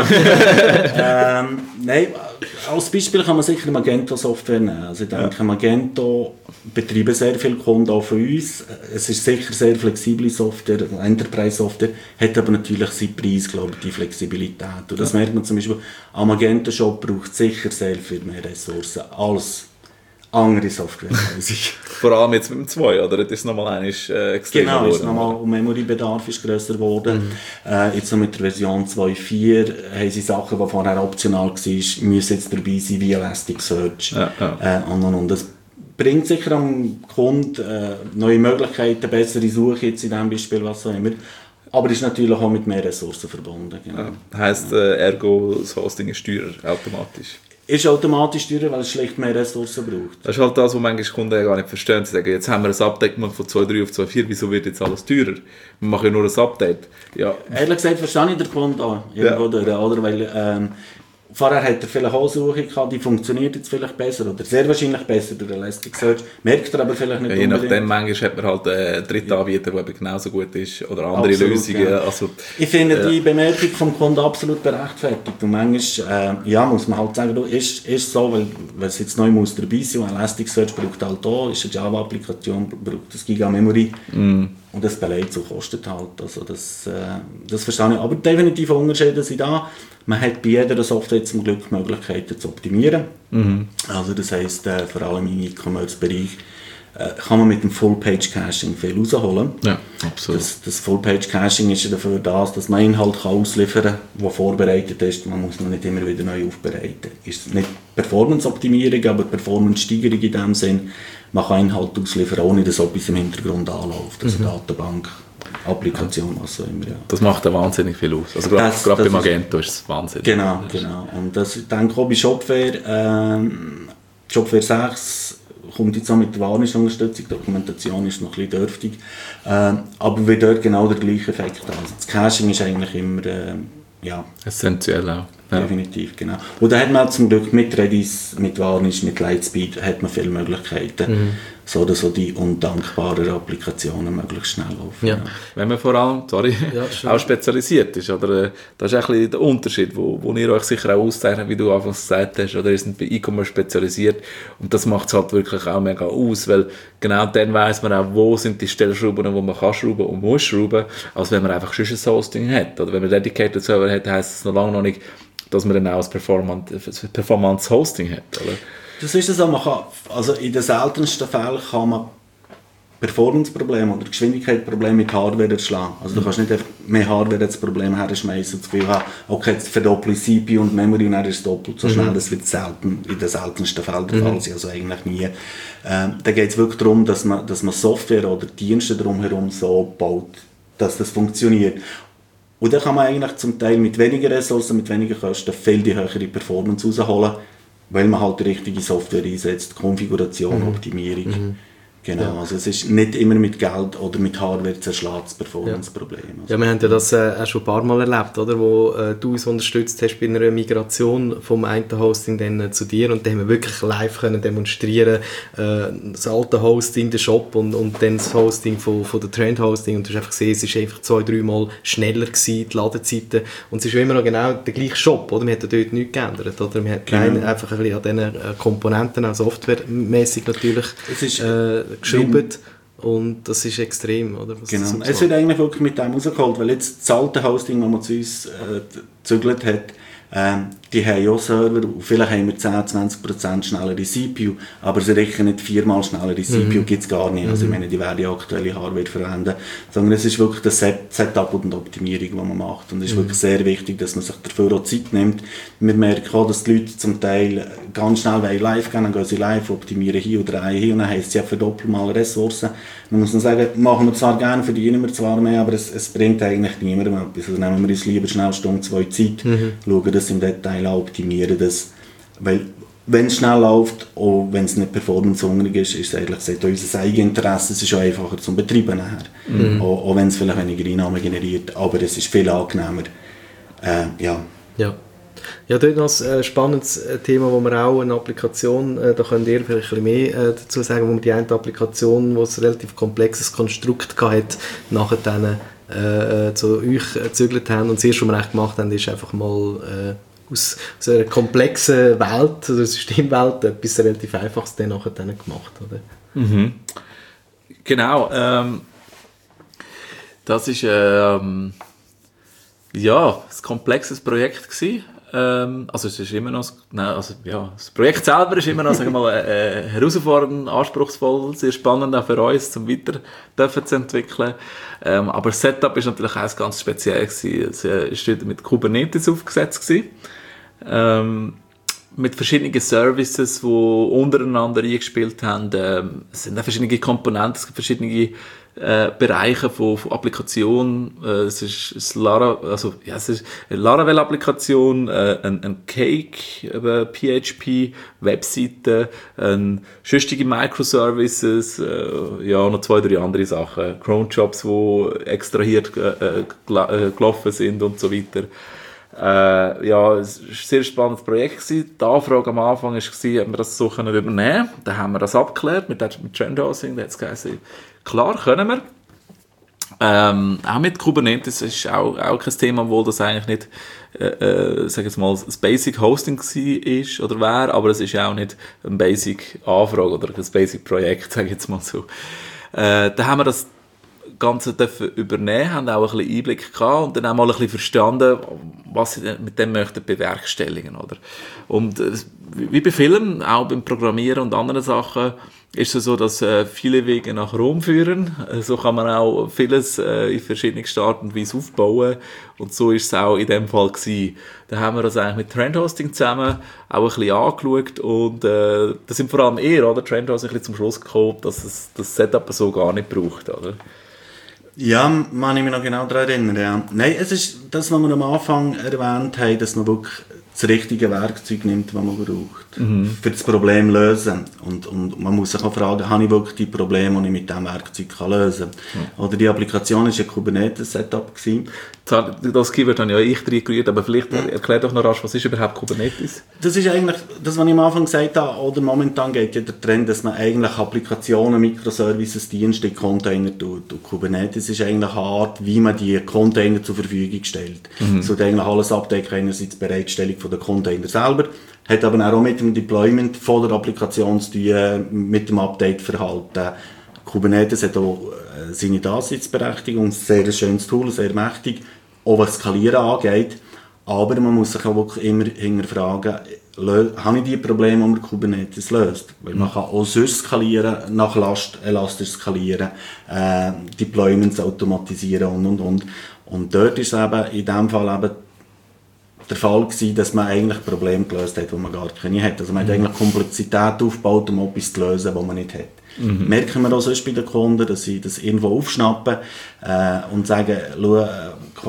ähm, nein, als Beispiel kann man sicher Magento-Software nehmen. Also ich denke, ja. Magento betreiben sehr viele Kunden auch von uns. Es ist sicher sehr flexible Software, Enterprise-Software, hat aber natürlich seinen Preis, glaube ich, die Flexibilität. Und das ja. merkt man zum Beispiel, ein Magento-Shop braucht sicher sehr viel mehr Ressourcen als andere Software. Vor allem jetzt mit dem zwei, oder? Das ist nochmal einmal äh, extrem Genau, ist nochmal, Memory-Bedarf ist grösser geworden. Mhm. Äh, jetzt noch mit der Version zwei Punkt vier haben sie Sachen, die vorher optional waren, müssen jetzt dabei sein, wie Elasticsearch. Ja, ja. Äh, und, und, und. Das bringt sicher am Kunden äh, neue Möglichkeiten, bessere Suche jetzt in diesem Beispiel, was auch immer. Aber ist natürlich auch mit mehr Ressourcen verbunden. Genau. Ja, heisst, äh, ergo, das Hosting ist teurer, automatisch? Ist automatisch teurer, weil es schlicht mehr Ressourcen braucht. Das ist halt das, was manchmal Kunden gar nicht verstehen. Sie sagen, jetzt haben wir ein Update gemacht von zwei Punkt drei auf zwei Punkt vier, wieso wird jetzt alles teurer? Wir machen ja nur ein Update. Ja. Ehrlich gesagt verstehe ich den Kunden auch, irgendwo ja. durch, oder? Weil, ähm, vorher hat er vielleicht auch Suche gehabt, die funktioniert jetzt vielleicht besser oder sehr wahrscheinlich besser durch Elasticsearch, merkt er aber vielleicht nicht ja, je nachdem, manchmal hat man halt einen Drittanbieter, der genauso gut ist oder andere absolut, Lösungen. Ja. Also, ich finde äh, die Bemerkung vom Kunden absolut berechtfertigt und manchmal äh, ja, muss man halt sagen, ist es so, weil, weil es jetzt neu muss dabei sein und Elasticsearch braucht halt auch, ist eine Java-Applikation, braucht das Giga-Memory mm. und das beleidigt so kostet halt, also das, äh, das verstehe ich, aber definitiv Unterschiede sind da. Man hat bei jeder Software zum Glück Möglichkeiten zu optimieren. Mhm. Also das heisst, äh, vor allem im E-Commerce-Bereich äh, kann man mit dem Full-Page-Caching viel rausholen. Ja, absolut. Das, das Full-Page-Caching ist ja dafür da, dass man Inhalt kann ausliefern kann, der vorbereitet ist. Man muss ihn nicht immer wieder neu aufbereiten. Ist nicht Performance-Optimierung, aber Performance-Steigerung in dem Sinn. Man kann Inhalt ausliefern, ohne dass etwas im Hintergrund anläuft. Also mhm. Datenbank. Applikation, was auch immer. Ja. Das macht ja wahnsinnig viel aus. Also gerade, das, gerade das bei Magento ist es wahnsinnig. Genau, genau. Und das, ich denke auch bei Shopware, ähm, Shopware sechs kommt jetzt auch mit der Warnungsunterstützung, die Dokumentation ist noch ein bisschen dürftig, ähm, aber wird dort genau der gleiche Effekt haben. Also das Caching ist eigentlich immer ähm, ja, essentiell auch. Ja. Definitiv, genau. Und da hat man zum Glück mit Redis, mit Varnish, mit Lightspeed hat man viele Möglichkeiten, mhm. so oder so die undankbaren Applikationen möglichst schnell laufen. Ja. Ja. Wenn man vor allem sorry, ja, auch spezialisiert ist, oder, das ist ein bisschen der Unterschied, wo, wo ihr euch sicher auch auszeichnet, wie du anfangs gesagt hast, oder ihr seid bei E-Commerce spezialisiert und das macht es halt wirklich auch mega aus, weil genau dann weiss man auch, wo sind die Stellschrauben, wo man kann schrauben und muss schrauben, als wenn man einfach schon ein Hosting hat. Oder wenn man Dedicated Server hat, heisst es noch lange noch nicht, dass man dann auch ein Performance, Performance Hosting hat, oder? Das ist es auch. Man kann, also in den seltensten Fällen kann man Performance-Probleme oder Geschwindigkeitsprobleme mit Hardware erschlagen. Also du kannst nicht mehr Hardware das Problem herschmeißen und das Gefühl haben, okay, jetzt verdopple ich C P U und Memory und dann ist es doppelt so schnell. Mhm. Das wird selten, in den seltensten Fällen der Fall sein, also eigentlich nie. Ähm, da geht es wirklich darum, dass man, dass man Software oder Dienste drumherum so baut, dass das funktioniert. Und dann kann man eigentlich zum Teil mit weniger Ressourcen, mit weniger Kosten viel die höhere Performance rausholen, weil man halt die richtige Software einsetzt, Konfiguration, mhm. Optimierung. Mhm. Genau, ja. Also es ist nicht immer mit Geld oder mit Hardware zerschlagen, das Performance-Problem. Also ja, wir haben ja das äh, auch schon ein paar Mal erlebt, oder? Wo äh, du uns unterstützt hast bei einer Migration vom einen Hosting dann, äh, zu dir und da haben wir wirklich live können demonstrieren, äh, das alte Hosting, der Shop und, und dann das Hosting von, von der Trend Hosting und du hast einfach gesehen, es ist einfach zwei, dreimal schneller gewesen, die Ladezeiten und es ist immer noch genau der gleiche Shop, oder? Wir haben dort nichts geändert, oder? Wir haben genau. einfach ein bisschen an diesen äh, Komponenten, auch softwaremäßig natürlich, es ist, äh, geschraubt und das ist extrem, oder? Was genau. Es wird eigentlich wirklich mit dem rausgeholt, weil jetzt das alte Hosting, das man zu uns äh, gezügelt hat, äh, die haben auch Server, vielleicht haben wir zehn bis zwanzig Prozent schnellere C P U, aber sie rechnen nicht viermal schnellere C P U, mhm. gibt es gar nicht. Also ich meine, die werden die aktuelle Hardware verwenden, sondern es ist wirklich das Set- Setup und die Optimierung, die man macht. Und es ist mhm. wirklich sehr wichtig, dass man sich dafür auch Zeit nimmt. Wir merken auch, dass die Leute zum Teil ganz schnell live gehen, dann gehen sie live, optimieren hier oder ein hier und dann heisst es ja verdoppeln mal Ressourcen. Man muss dann sagen, machen wir zwar gerne, verdienen wir zwar mehr, aber es, es bringt eigentlich niemandem etwas. Also nehmen wir uns lieber schnell Stunde, zwei Zeit, mhm. schauen das im Detail an, optimieren das. Weil, wenn es schnell läuft, auch wenn es nicht performancehungrig ist, ist es eigentlich sagt, unser Eigeninteresse, es ist auch einfacher zum Betreiben nachher. Mhm. Auch, auch wenn es vielleicht weniger Einnahmen generiert, aber es ist viel angenehmer. Äh, ja. Ja. Ja, dort noch ein spannendes Thema, wo wir auch eine Applikation, äh, da könnt ihr vielleicht ein bisschen mehr äh, dazu sagen, wo wir die eine Applikation, die ein relativ komplexes Konstrukt hatte, nachher dann äh, zu euch gezügelt haben. Und das erste, was wir eigentlich gemacht haben, ist einfach mal äh, aus, aus einer komplexen Welt, oder Systemwelt, etwas relativ Einfaches dann nachher dann gemacht. Oder? Mhm. Genau. Ähm, das ist ähm, ja, ein komplexes Projekt gewesen. Ähm, also es ist immer noch, nein, also ja, das Projekt selber ist immer noch, sagen wir mal, äh, herausfordernd, anspruchsvoll, sehr spannend auch für uns, zum weiter dürfen zu entwickeln. Ähm, aber das Setup ist natürlich auch ganz speziell gewesen. Es ist äh, mit Kubernetes aufgesetzt gewesen. Ähm, mit verschiedenen Services, die untereinander eingespielt haben. Ähm, es sind auch verschiedene Komponenten, es gibt verschiedene äh, Bereiche von, von Applikationen. Äh, es ist eine Lara, also, ja, es ist eine Laravel-Applikation, äh, ein, ein Cake, äh, P H P, Webseite, ein sonstige Microservices, äh, ja, noch zwei, drei andere Sachen. Cronjobs, die extrahiert äh, gel- äh, gelaufen sind und so weiter. Äh, ja, es war ein sehr spannendes Projekt gewesen. Die Anfrage am Anfang war, ob wir das so übernehmen können. Dann haben wir das abgeklärt mit, mit Trendhousing. Da hat es geheißen, klar, können wir. Ähm, auch mit Kubernetes ist auch, auch kein Thema, obwohl das eigentlich nicht, äh, äh, sag jetzt mal, das Basic Hosting ist oder wäre, aber es ist auch nicht ein Basic Anfrage oder ein Basic Projekt, sage ich jetzt mal so. Äh, da haben wir das Ganze dürfen übernehmen, haben auch ein bisschen Einblick gehabt und dann auch mal ein bisschen verstanden, was sie mit dem möchten bewerkstelligen, oder? Und äh, wie bei vielen, auch beim Programmieren und anderen Sachen, ist es so, dass äh, viele Wege nach Rom führen. Äh, so kann man auch vieles äh, in verschiedenen Art und Weise aufbauen. Und so ist es auch in dem Fall gewesen. Da haben wir das eigentlich mit Trendhosting zusammen auch ein bisschen angeschaut und äh, da sind vor allem eher, oder? Trendhosting ein bisschen zum Schluss gekommen, dass es das Setup so gar nicht braucht, oder? Ja, man ich mich noch genau daran erinnern. Ja. Nein, es ist das, was wir am Anfang erwähnt haben, dass man wirklich das richtige Werkzeug nimmt, das man braucht, mhm. für das Problem lösen. Und, und man muss sich auch fragen, habe ich wirklich die Probleme, die ich mit diesem Werkzeug kann lösen kann? Mhm. Oder die Applikation war ein Kubernetes-Setup. Das Keyword habe ja ich reingerührt, aber vielleicht mhm. erklär doch noch rasch, was ist überhaupt Kubernetes? Das ist eigentlich, das, was ich am Anfang gesagt habe, oder momentan geht ja der Trend, dass man eigentlich Applikationen, Microservices, Dienste in Container tut. Und Kubernetes ist eigentlich eine Art, wie man die Container zur Verfügung stellt. Mhm. So eigentlich alles abdecken, einerseits die Bereitstellung der Container selber, hat aber auch mit dem Deployment von der Applikation zu tun, mit dem Update-Verhalten. Kubernetes hat auch seine Daseinsberechtigung, ein sehr schönes Tool, sehr mächtig, auch was Skalieren angeht. Aber man muss sich auch wirklich immer hinterfragen, habe ich die Probleme, die man Kubernetes löst? Weil man kann auch sonst skalieren, nach Last elastisch skalieren, äh, Deployments automatisieren und und und. Und dort ist es eben in diesem Fall eben der Fall gewesen, dass man eigentlich Probleme gelöst hat, die man gar keine hat. Also man hat eigentlich Komplexität aufgebaut, um etwas zu lösen, was man nicht hat. Mhm. Merken wir auch sonst bei den Kunden, dass sie das irgendwo aufschnappen äh, und sagen, schau, äh,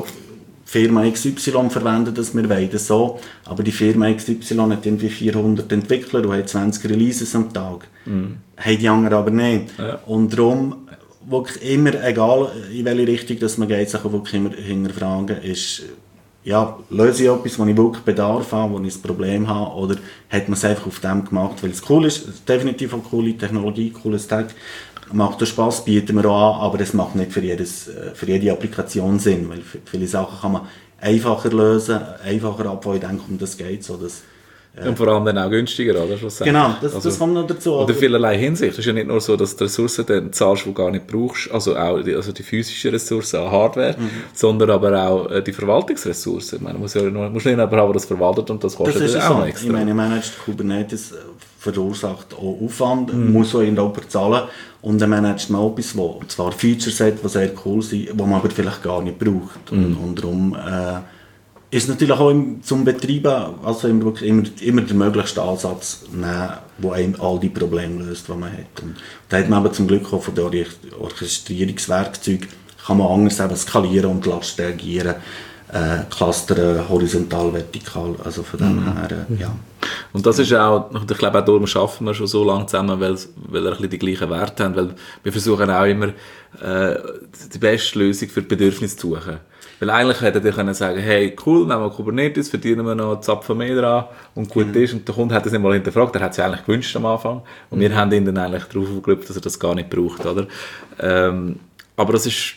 Firma X Y verwendet das, wir wollen das so, aber die Firma X Y hat irgendwie vierhundert Entwickler und hat zwanzig Releases am Tag. Mhm. Haben die anderen aber nicht. Ja. Und darum, wirklich immer, egal in welche Richtung dass man geht, sich auch wirklich immer hinterfragen, ist, ja, löse ich etwas, wo ich wirklich Bedarf habe, wo ich ein Problem habe, oder hat man es einfach auf dem gemacht, weil es cool ist, definitiv eine coole Technologie, cooles Tag, macht auch Spass, bieten wir auch an, aber es macht nicht für, jedes, für jede Applikation Sinn, weil viele Sachen kann man einfacher lösen, einfacher abbauen, ich denke, um das geht so, dass Und vor allem dann auch günstiger, oder? Genau, das, also, das kommt noch dazu. Oder vielerlei Hinsicht. Es ist ja nicht nur so, dass du Ressourcen dann zahlst, die du gar nicht brauchst, also auch die, also die physischen Ressourcen an Hardware, mhm. sondern aber auch äh, die Verwaltungsressourcen. Man muss ja nur, muss nicht aber haben, das verwaltet und das kostet das ist auch so. extra. Ich meine, Managed Kubernetes verursacht auch Aufwand, mhm. muss auch irgendjemand zahlen. Und dann managt man etwas, das zwar Features hat, die sehr cool sind, die man aber vielleicht gar nicht braucht. Mhm. Und, und darum äh, ist natürlich auch im, zum Betreiben also immer, immer, immer der möglichste Ansatz nehmen, der einem all die Probleme löst, die man hat. Und da hat man aber zum Glück auch von den Orchestrierungswerkzeugen kann man anders eben skalieren und Last delegieren, äh, clustern, horizontal, vertikal, also von dem mhm. her, äh, ja. Und das ist auch, ich glaube auch darum arbeiten wir schon so lange zusammen, weil, weil wir ein bisschen die gleichen Werte haben, weil wir versuchen auch immer äh, die beste Lösung für die Bedürfnisse zu suchen. Weil eigentlich hätte ihr können sagen, hey, cool, nehmen wir Kubernetes, verdienen wir noch einen Zapfen mehr dran und gut mhm. ist. Und der Kunde hat das nicht mal hinterfragt, der hat es eigentlich gewünscht am Anfang. Und mhm. wir haben ihn dann eigentlich darauf geglaubt, dass er das gar nicht braucht, oder? Ähm, aber das ist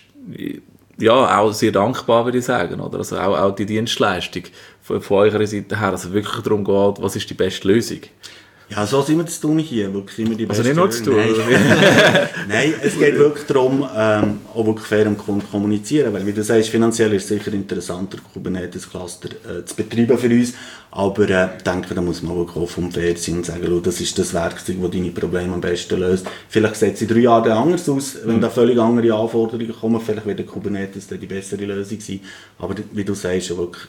ja auch sehr dankbar, würde ich sagen, oder? Also auch, auch die Dienstleistung von, von eurer Seite her, also wirklich darum geht, was ist die beste Lösung? Ja, so sind wir zu tun hier, wirklich immer die also nicht nur zu tun? Nein. Nein, es geht wirklich darum, ähm, auch wirklich fair am Kunden zu kommunizieren, weil wie du sagst, finanziell ist es sicher interessanter, Kubernetes-Cluster äh, zu betreiben für uns, aber äh, ich denke, da muss man wirklich offen fair sein und sagen, das ist das Werkzeug, das deine Probleme am besten löst. Vielleicht sieht es in drei Jahren anders aus, wenn mhm. da völlig andere Anforderungen kommen, vielleicht wird der Kubernetes dann die bessere Lösung sein, aber wie du sagst, wirklich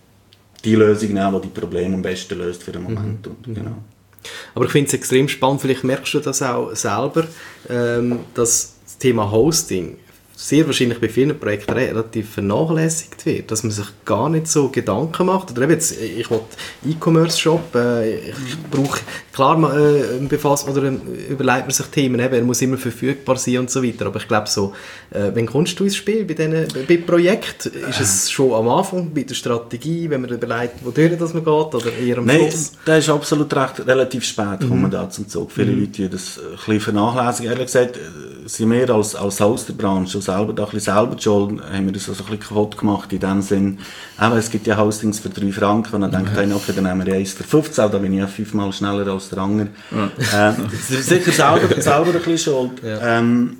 äh, die Lösung nehmen, die die Probleme am besten löst für den Moment. Mhm. Und, genau. Aber ich finde es extrem spannend, vielleicht merkst du das auch selber, ähm, dass das Thema Hosting sehr wahrscheinlich bei vielen Projekten relativ vernachlässigt wird, dass man sich gar nicht so Gedanken macht. Oder eben jetzt, ich will E-Commerce-Shop, äh, ich brauche, klar, man, äh, befasst, oder äh, überlegt man sich Themen, eben, er muss immer verfügbar sein und so weiter, aber ich glaube so, äh, wenn kommst du ins Spiel bei diesen bei Projekten, ist es schon am Anfang, bei der Strategie, wenn man überlegt, wodurch das man geht, oder eher am Nein, Schluss? das ist absolut recht, relativ spät, mhm. kommen wir da zum Zug. Viele mhm. Leute die das ein bisschen vernachlässigen. Ehrlich gesagt, sind wir als, als Hosterbranche selber da ein bisschen selber schon, haben wir das also ein bisschen kaputt gemacht in dem Sinn, aber es gibt ja Hostings für drei Franken und dann denkt einer, okay, dann nehmen wir eins für fünfzehn, da bin ich ja fünfmal schneller als der andere. Ja. Äh, sicher selber, selber ein bisschen schuld. Ja. Ähm,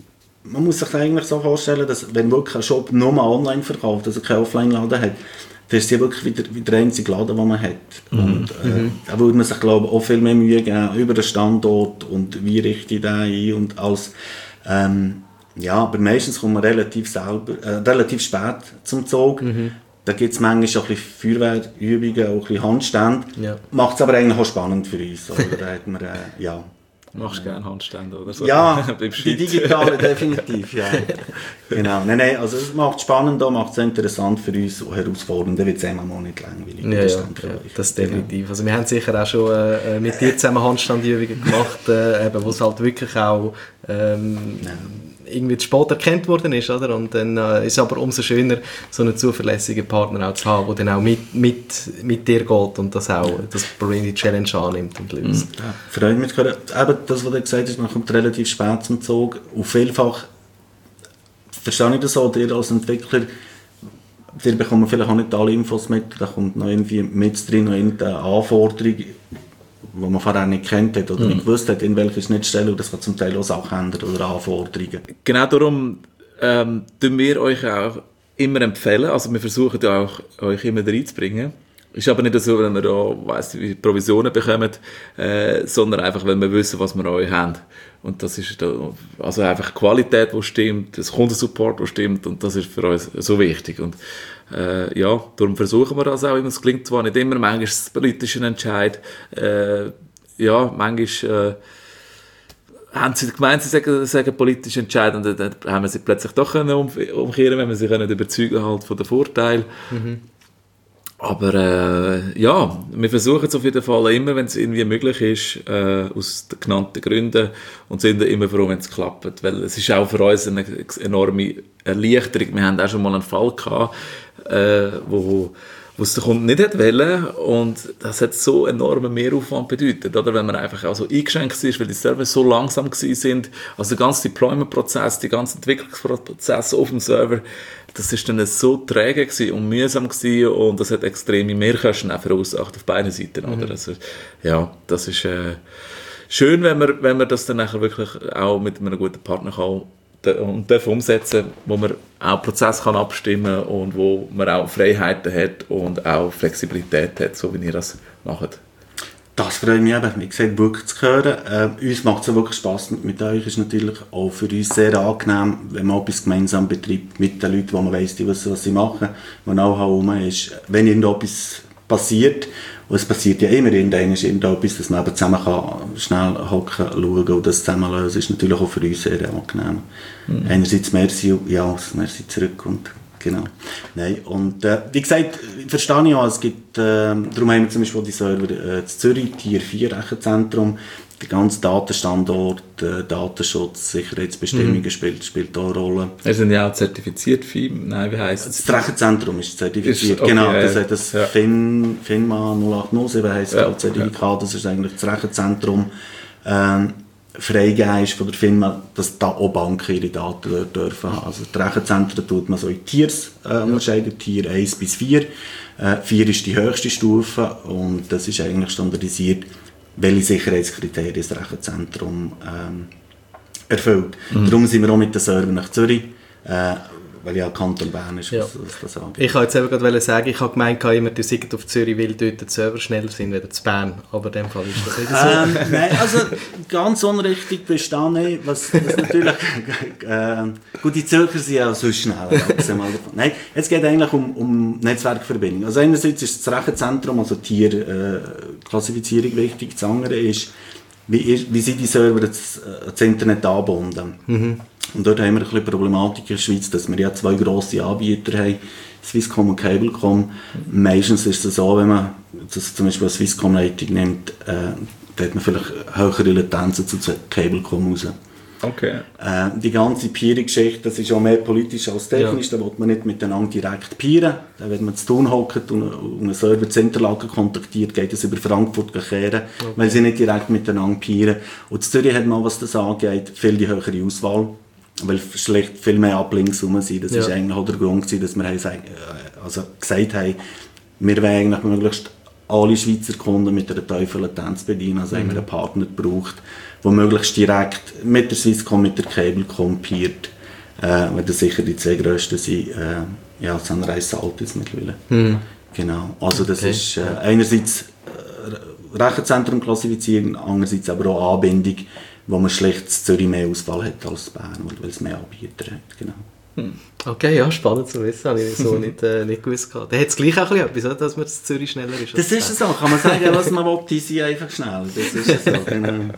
man muss sich eigentlich so vorstellen, dass wenn wirklich ein Shop nur mal online verkauft, also kein Offline-Laden hat, das ist ja wirklich wieder, wieder der einzige Laden, den man hat. Mhm. Und äh, mhm. da würde man sich, glaube ich, auch viel mehr Mühe geben über den Standort und wie richte ich den ein und alles. Ähm, ja, aber meistens kommt man relativ, selber, äh, relativ spät zum Zug. Mhm. Da gibt es manchmal auch ein bisschen Feuerwehrübungen, auch ein bisschen Handstände. Ja. Macht es aber eigentlich auch spannend für uns. Oder? Da hat man, äh, ja. Machst du gerne Handstände oder so? Ja, die digitale definitiv, ja. Genau. Nein, nein, also es macht es spannend, macht es interessant für uns, herausfordernd, dann wird es einmal mal nicht langweilig. Ja, das, ja, ja, das definitiv. Also wir haben sicher auch schon äh, mit dir zusammen Handstandübungen gemacht, äh, wo es halt wirklich auch ähm, ja. irgendwie zu spät erkannt worden ist, oder? Und dann äh, ist es aber umso schöner, so einen zuverlässigen Partner auch zu haben, der dann auch mit, mit, mit dir geht und das auch das Problem die Challenge annimmt und löst. Ja. Freut mich zu hören. Eben das, was du gesagt hast, man kommt relativ spät zum Zug und vielfach verstehe ich das so, ihr als Entwickler, ihr bekommt vielleicht auch nicht alle Infos mit, da kommt noch irgendwie mit drin noch irgendeine Anforderung, die man vorher nicht kennt hat oder mhm. nicht gewusst hat, in welcher Schnittstelle, und das kann zum Teil auch Sachen ändern oder Anforderungen. Genau darum ähm, tun wir euch auch immer empfehlen, also wir versuchen ja auch euch immer reinzubringen. Ist aber nicht so, wenn wir da weiss, wie Provisionen bekommen, äh, sondern einfach, wenn wir wissen, was wir an euch haben. Und das ist da, also einfach Qualität, die stimmt, das Kundensupport, der stimmt, und das ist für uns so wichtig. Und äh, ja, darum versuchen wir das auch immer. Es klingt zwar nicht immer, manchmal ist es politisch ein Entscheid. Äh, ja, manchmal äh, haben sie gemeint, sie sagen, sagen politisch entscheidend, und dann haben wir sie plötzlich doch können um, umkehren, wenn wir sie können überzeugen halt von den Vorteilen. Mhm. Aber äh, ja, wir versuchen es auf jeden Fall immer, wenn es irgendwie möglich ist, äh, aus den genannten Gründen, und sind immer froh, wenn es klappt, weil es ist auch für uns eine enorme Erleichterung. Wir haben auch schon mal einen Fall gehabt, äh, wo wo es der Kunde nicht hat wollen, und das hat so enormen Mehraufwand bedeutet, oder? Wenn man einfach auch so eingeschränkt ist, weil die Server so langsam gewesen sind, also der ganze Deployment-Prozess, die ganze Entwicklungsprozess auf dem Server, das ist dann so träge und mühsam gewesen und das hat extreme Mehrkosten auch verursacht auf beiden Seiten. Mhm. Oder? Also, ja, das ist äh, schön, wenn man, wenn man das dann nachher wirklich auch mit einem guten Partner kann und darf umsetzen, wo man auch Prozess kann abstimmen und wo man auch Freiheiten hat und auch Flexibilität hat, so wie ihr das macht. Das freut mich eben, wie gesagt, wirklich zu hören. Äh, uns macht es wirklich Spass mit, mit euch. Ist natürlich auch für uns sehr angenehm, wenn man etwas gemeinsam betreibt mit den Leuten, wo man weiss, die wissen, was sie machen. Wo Know-how rum ist, wenn irgendetwas passiert, und es passiert ja immer irgendwann irgendetwas, dass man eben zusammen kann, schnell hocken, schauen und das zusammen lösen, ist natürlich auch für uns sehr angenehm. Mhm. Einerseits merci, ja, merci zurück und genau. Nein, und äh, wie gesagt, verstehe ich auch, es gibt, äh, darum haben wir zum Beispiel die Server äh, in Zürich, Tier vier Rechenzentrum, der ganze Datenstandort, äh, Datenschutz, Sicherheitsbestimmungen mhm. spielt, spielt auch eine Rolle. Wir sind ja auch zertifiziert, F I M, nein, wie heisst es? Das Rechenzentrum ist zertifiziert, ist, okay, genau, das hat das ja. FIN, FINMA null acht null sieben heisst ja, das Zertifikat, okay. Das ist eigentlich das Rechenzentrum, ähm, freigegeben ist von der FINMA, dass da auch Banken ihre Daten dort dürfen haben. Also die Rechenzentren tut man so in Tiers äh, unterscheiden, Tier eins bis vier. Äh, vier ist die höchste Stufe und das ist eigentlich standardisiert, welche Sicherheitskriterien das Rechenzentrum ähm, erfüllt. Mhm. Darum sind wir auch mit den Servern nach Zürich, äh, weil ja Kanton Bern ist, ja. was, was das angeht. Ich wollte jetzt eben gerade sagen, ich habe gemeint, immer die sind auf Zürich, weil dort die Server schneller sind als zu Bern. Aber in dem Fall ist das nicht so. Ähm, nein, also ganz unrichtig bist du nicht. Was, was natürlich, äh, gut, die Zürcher sind ja so schneller. Nein, es geht eigentlich um, um Netzwerkverbindung. Also einerseits ist das Rechenzentrum, also Tierklassifizierung äh, wichtig. Das andere ist, wie, ist, wie sind die Server ans, ans Internet angebunden. Mhm. Und dort haben wir ein bisschen Problematik in der Schweiz, dass wir ja zwei grosse Anbieter haben, Swisscom und Cablecom. Meistens ist es so, wenn man das zum Beispiel Swisscom Leitung nimmt, äh, da hat man vielleicht höhere Latenzen zu Cablecom raus. Okay. Äh, die ganze Peering-Geschichte, das ist auch mehr politisch als technisch, ja. Da will man nicht miteinander direkt peeren. Wenn man zu tun hockt und einen Server zu Interlaken kontaktiert, geht es über Frankfurt kehren, okay. Weil sie nicht direkt miteinander peeren. Und in Zürich hat man, was das angeht, viel die höhere Auswahl. Weil schlecht viel mehr Uplinks rum sind. Das war ja. eigentlich auch der Grund, dass wir also gesagt haben, wir wollen eigentlich möglichst alle Schweizer Kunden mit einer tiefen Latenz bedienen. Also mhm. haben wir einen Partner gebraucht, der möglichst direkt mit der Swisscom, mit der Cablecom peert. Äh, weil das sicher die zwei grössten sind. Äh, ja, Sunrise Altis mittlerweile. Mhm. Genau. Also das okay. ist äh, einerseits äh, Rechenzentrum klassifizieren, andererseits aber auch Anbindung, wo man schlecht in Zürich mehr Auswahl hat als Bern, weil es mehr Anbieter hat. Genau. Hm. Okay, ja, spannend zu wissen, habe ich so nicht, äh, nicht gewusst. Da hat es gleich auch etwas, oder? Dass man in Zürich schneller ist. Das ist so, kann man sagen, was man will, die sind einfach schnell. Das ist so, genau.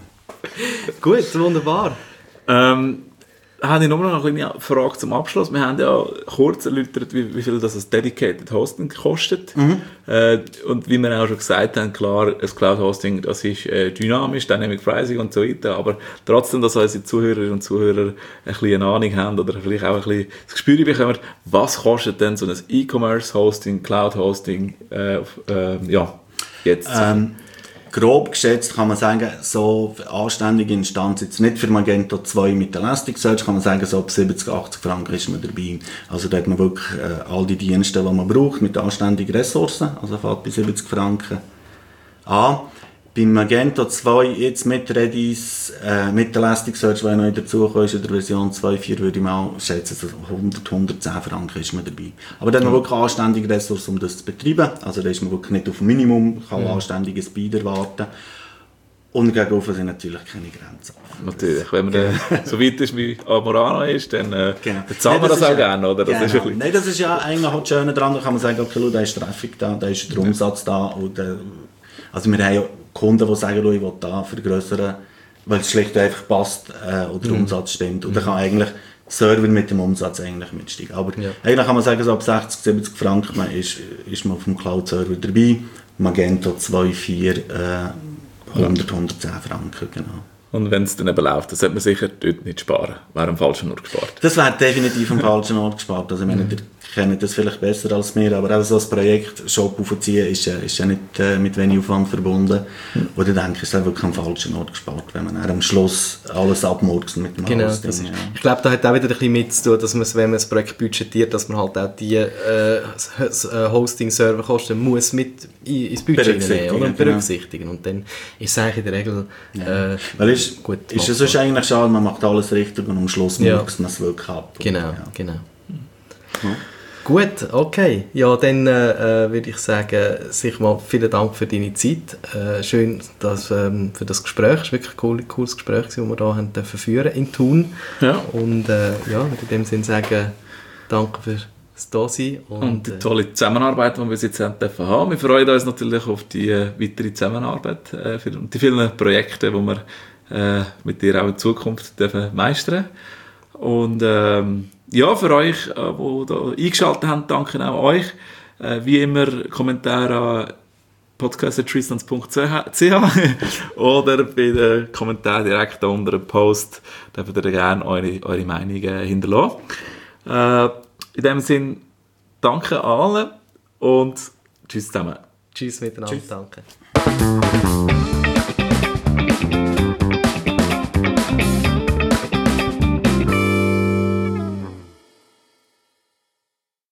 Gut, wunderbar. Ähm, habe ich noch mal eine kleine Frage zum Abschluss. Wir haben ja kurz erläutert, wie, wie viel das ein Dedicated Hosting kostet. Mhm. Äh, und wie wir auch schon gesagt haben, klar, ein Cloud Hosting, das ist äh, dynamisch, Dynamic Pricing und so weiter, aber trotzdem, dass unsere Zuhörerinnen und Zuhörer ein bisschen eine Ahnung haben oder vielleicht auch ein bisschen das Gespür bekommen, was kostet denn so ein E-Commerce Hosting, Cloud Hosting, äh, äh, ja, jetzt? Ähm. Grob geschätzt kann man sagen, so anständige Instanz, jetzt nicht für Magento zwei mit Elasticsearch, kann man sagen, so ab siebzig, achtzig Franken ist man dabei. Also da hat man wirklich äh, all die Dienste, die man braucht, mit anständigen Ressourcen, also fällt bei siebzig Franken an. Beim Magento zwei jetzt mit Redis, äh, mit Elasticsearch, weil noch dazugekommen ist, in der Version zwei Punkt vier würde ich mal schätzen, so hundert, hundertzehn Franken ist man dabei. Aber dann hat man wirklich anständige Ressourcen, um das zu betreiben. Also da ist man wirklich nicht auf dem Minimum, kann ja. anständiges Speed erwarten. Und gegenüber sind natürlich keine Grenzen. Natürlich, wenn man äh, so weit ist wie Amorana ist, dann äh, genau. zahlen wir das, das auch ja, gerne, oder? Das genau. ist ein bisschen... Nein, das ist ja eigentlich auch das Schöne daran, da kann man sagen, okay, da ist Traffic da, da ist der Umsatz da. Und, äh, also wir haben ja Kunden, die sagen, ich will da vergrößern, weil es schlicht einfach passt äh, oder der mhm. Umsatz stimmt. Und mhm. dann kann eigentlich Server mit dem Umsatz eigentlich mitsteigen. Aber ja. eigentlich kann man sagen, so ab sechzig, siebzig Franken man ist, ist man auf dem Cloud-Server dabei. Magento zwei Punkt vier, äh, hundert, hundertzehn Franken, genau. Und wenn es dann eben läuft, dann sollte man sicher dort nicht sparen. Wäre am falschen Ort gespart. Das wäre definitiv am falschen Ort gespart. Also, wenn mhm. der kennen das vielleicht besser als wir, aber auch so ein Projekt Shop aufziehen ist, ist ja nicht äh, mit wenig Aufwand verbunden. Mhm. Und ich denke, es ist wirklich am falschen Ort gespart, wenn man am Schluss alles abmurkst mit dem genau, Hosting. Das ist, ja. Ich glaube, da hat auch wieder ein bisschen mit zu tun, dass man, wenn man das Projekt budgetiert, dass man halt auch die äh, Hosting-Server-Kosten muss mit ins Budget nehmen oder berücksichtigen. Und dann ist es eigentlich in der Regel ja. äh, Weil ist, gut. Ist es sonst eigentlich schade, man macht alles richtig und am Schluss ja. murkst man es wirklich ab. Genau, ja. genau. Ja. Gut, okay. Ja, dann äh, würde ich sagen, Sigmar, vielen Dank für deine Zeit. Äh, schön dass, ähm, für das Gespräch. Es war wirklich ein cool, cooles Gespräch, das wir hier haben dürfen führen in Thun. Ja. Und äh, ja, in dem Sinne sagen, danke fürs Dasein. Und, und die tolle Zusammenarbeit, die wir bis jetzt haben dürfen haben. Wir freuen uns natürlich auf die äh, weitere Zusammenarbeit äh, für, und die vielen Projekte, die wir äh, mit dir auch in Zukunft dürfen meistern. Und ähm, ja, für euch, die da eingeschaltet haben, danke auch euch. Äh, wie immer, Kommentare an podcast at tristans punkt c h oder bei den Kommentaren direkt unter dem Post dürft ihr gerne eure, eure Meinungen hinterlassen. Äh, in dem Sinne, danke allen und tschüss zusammen. Tschüss miteinander, tschüss. Danke.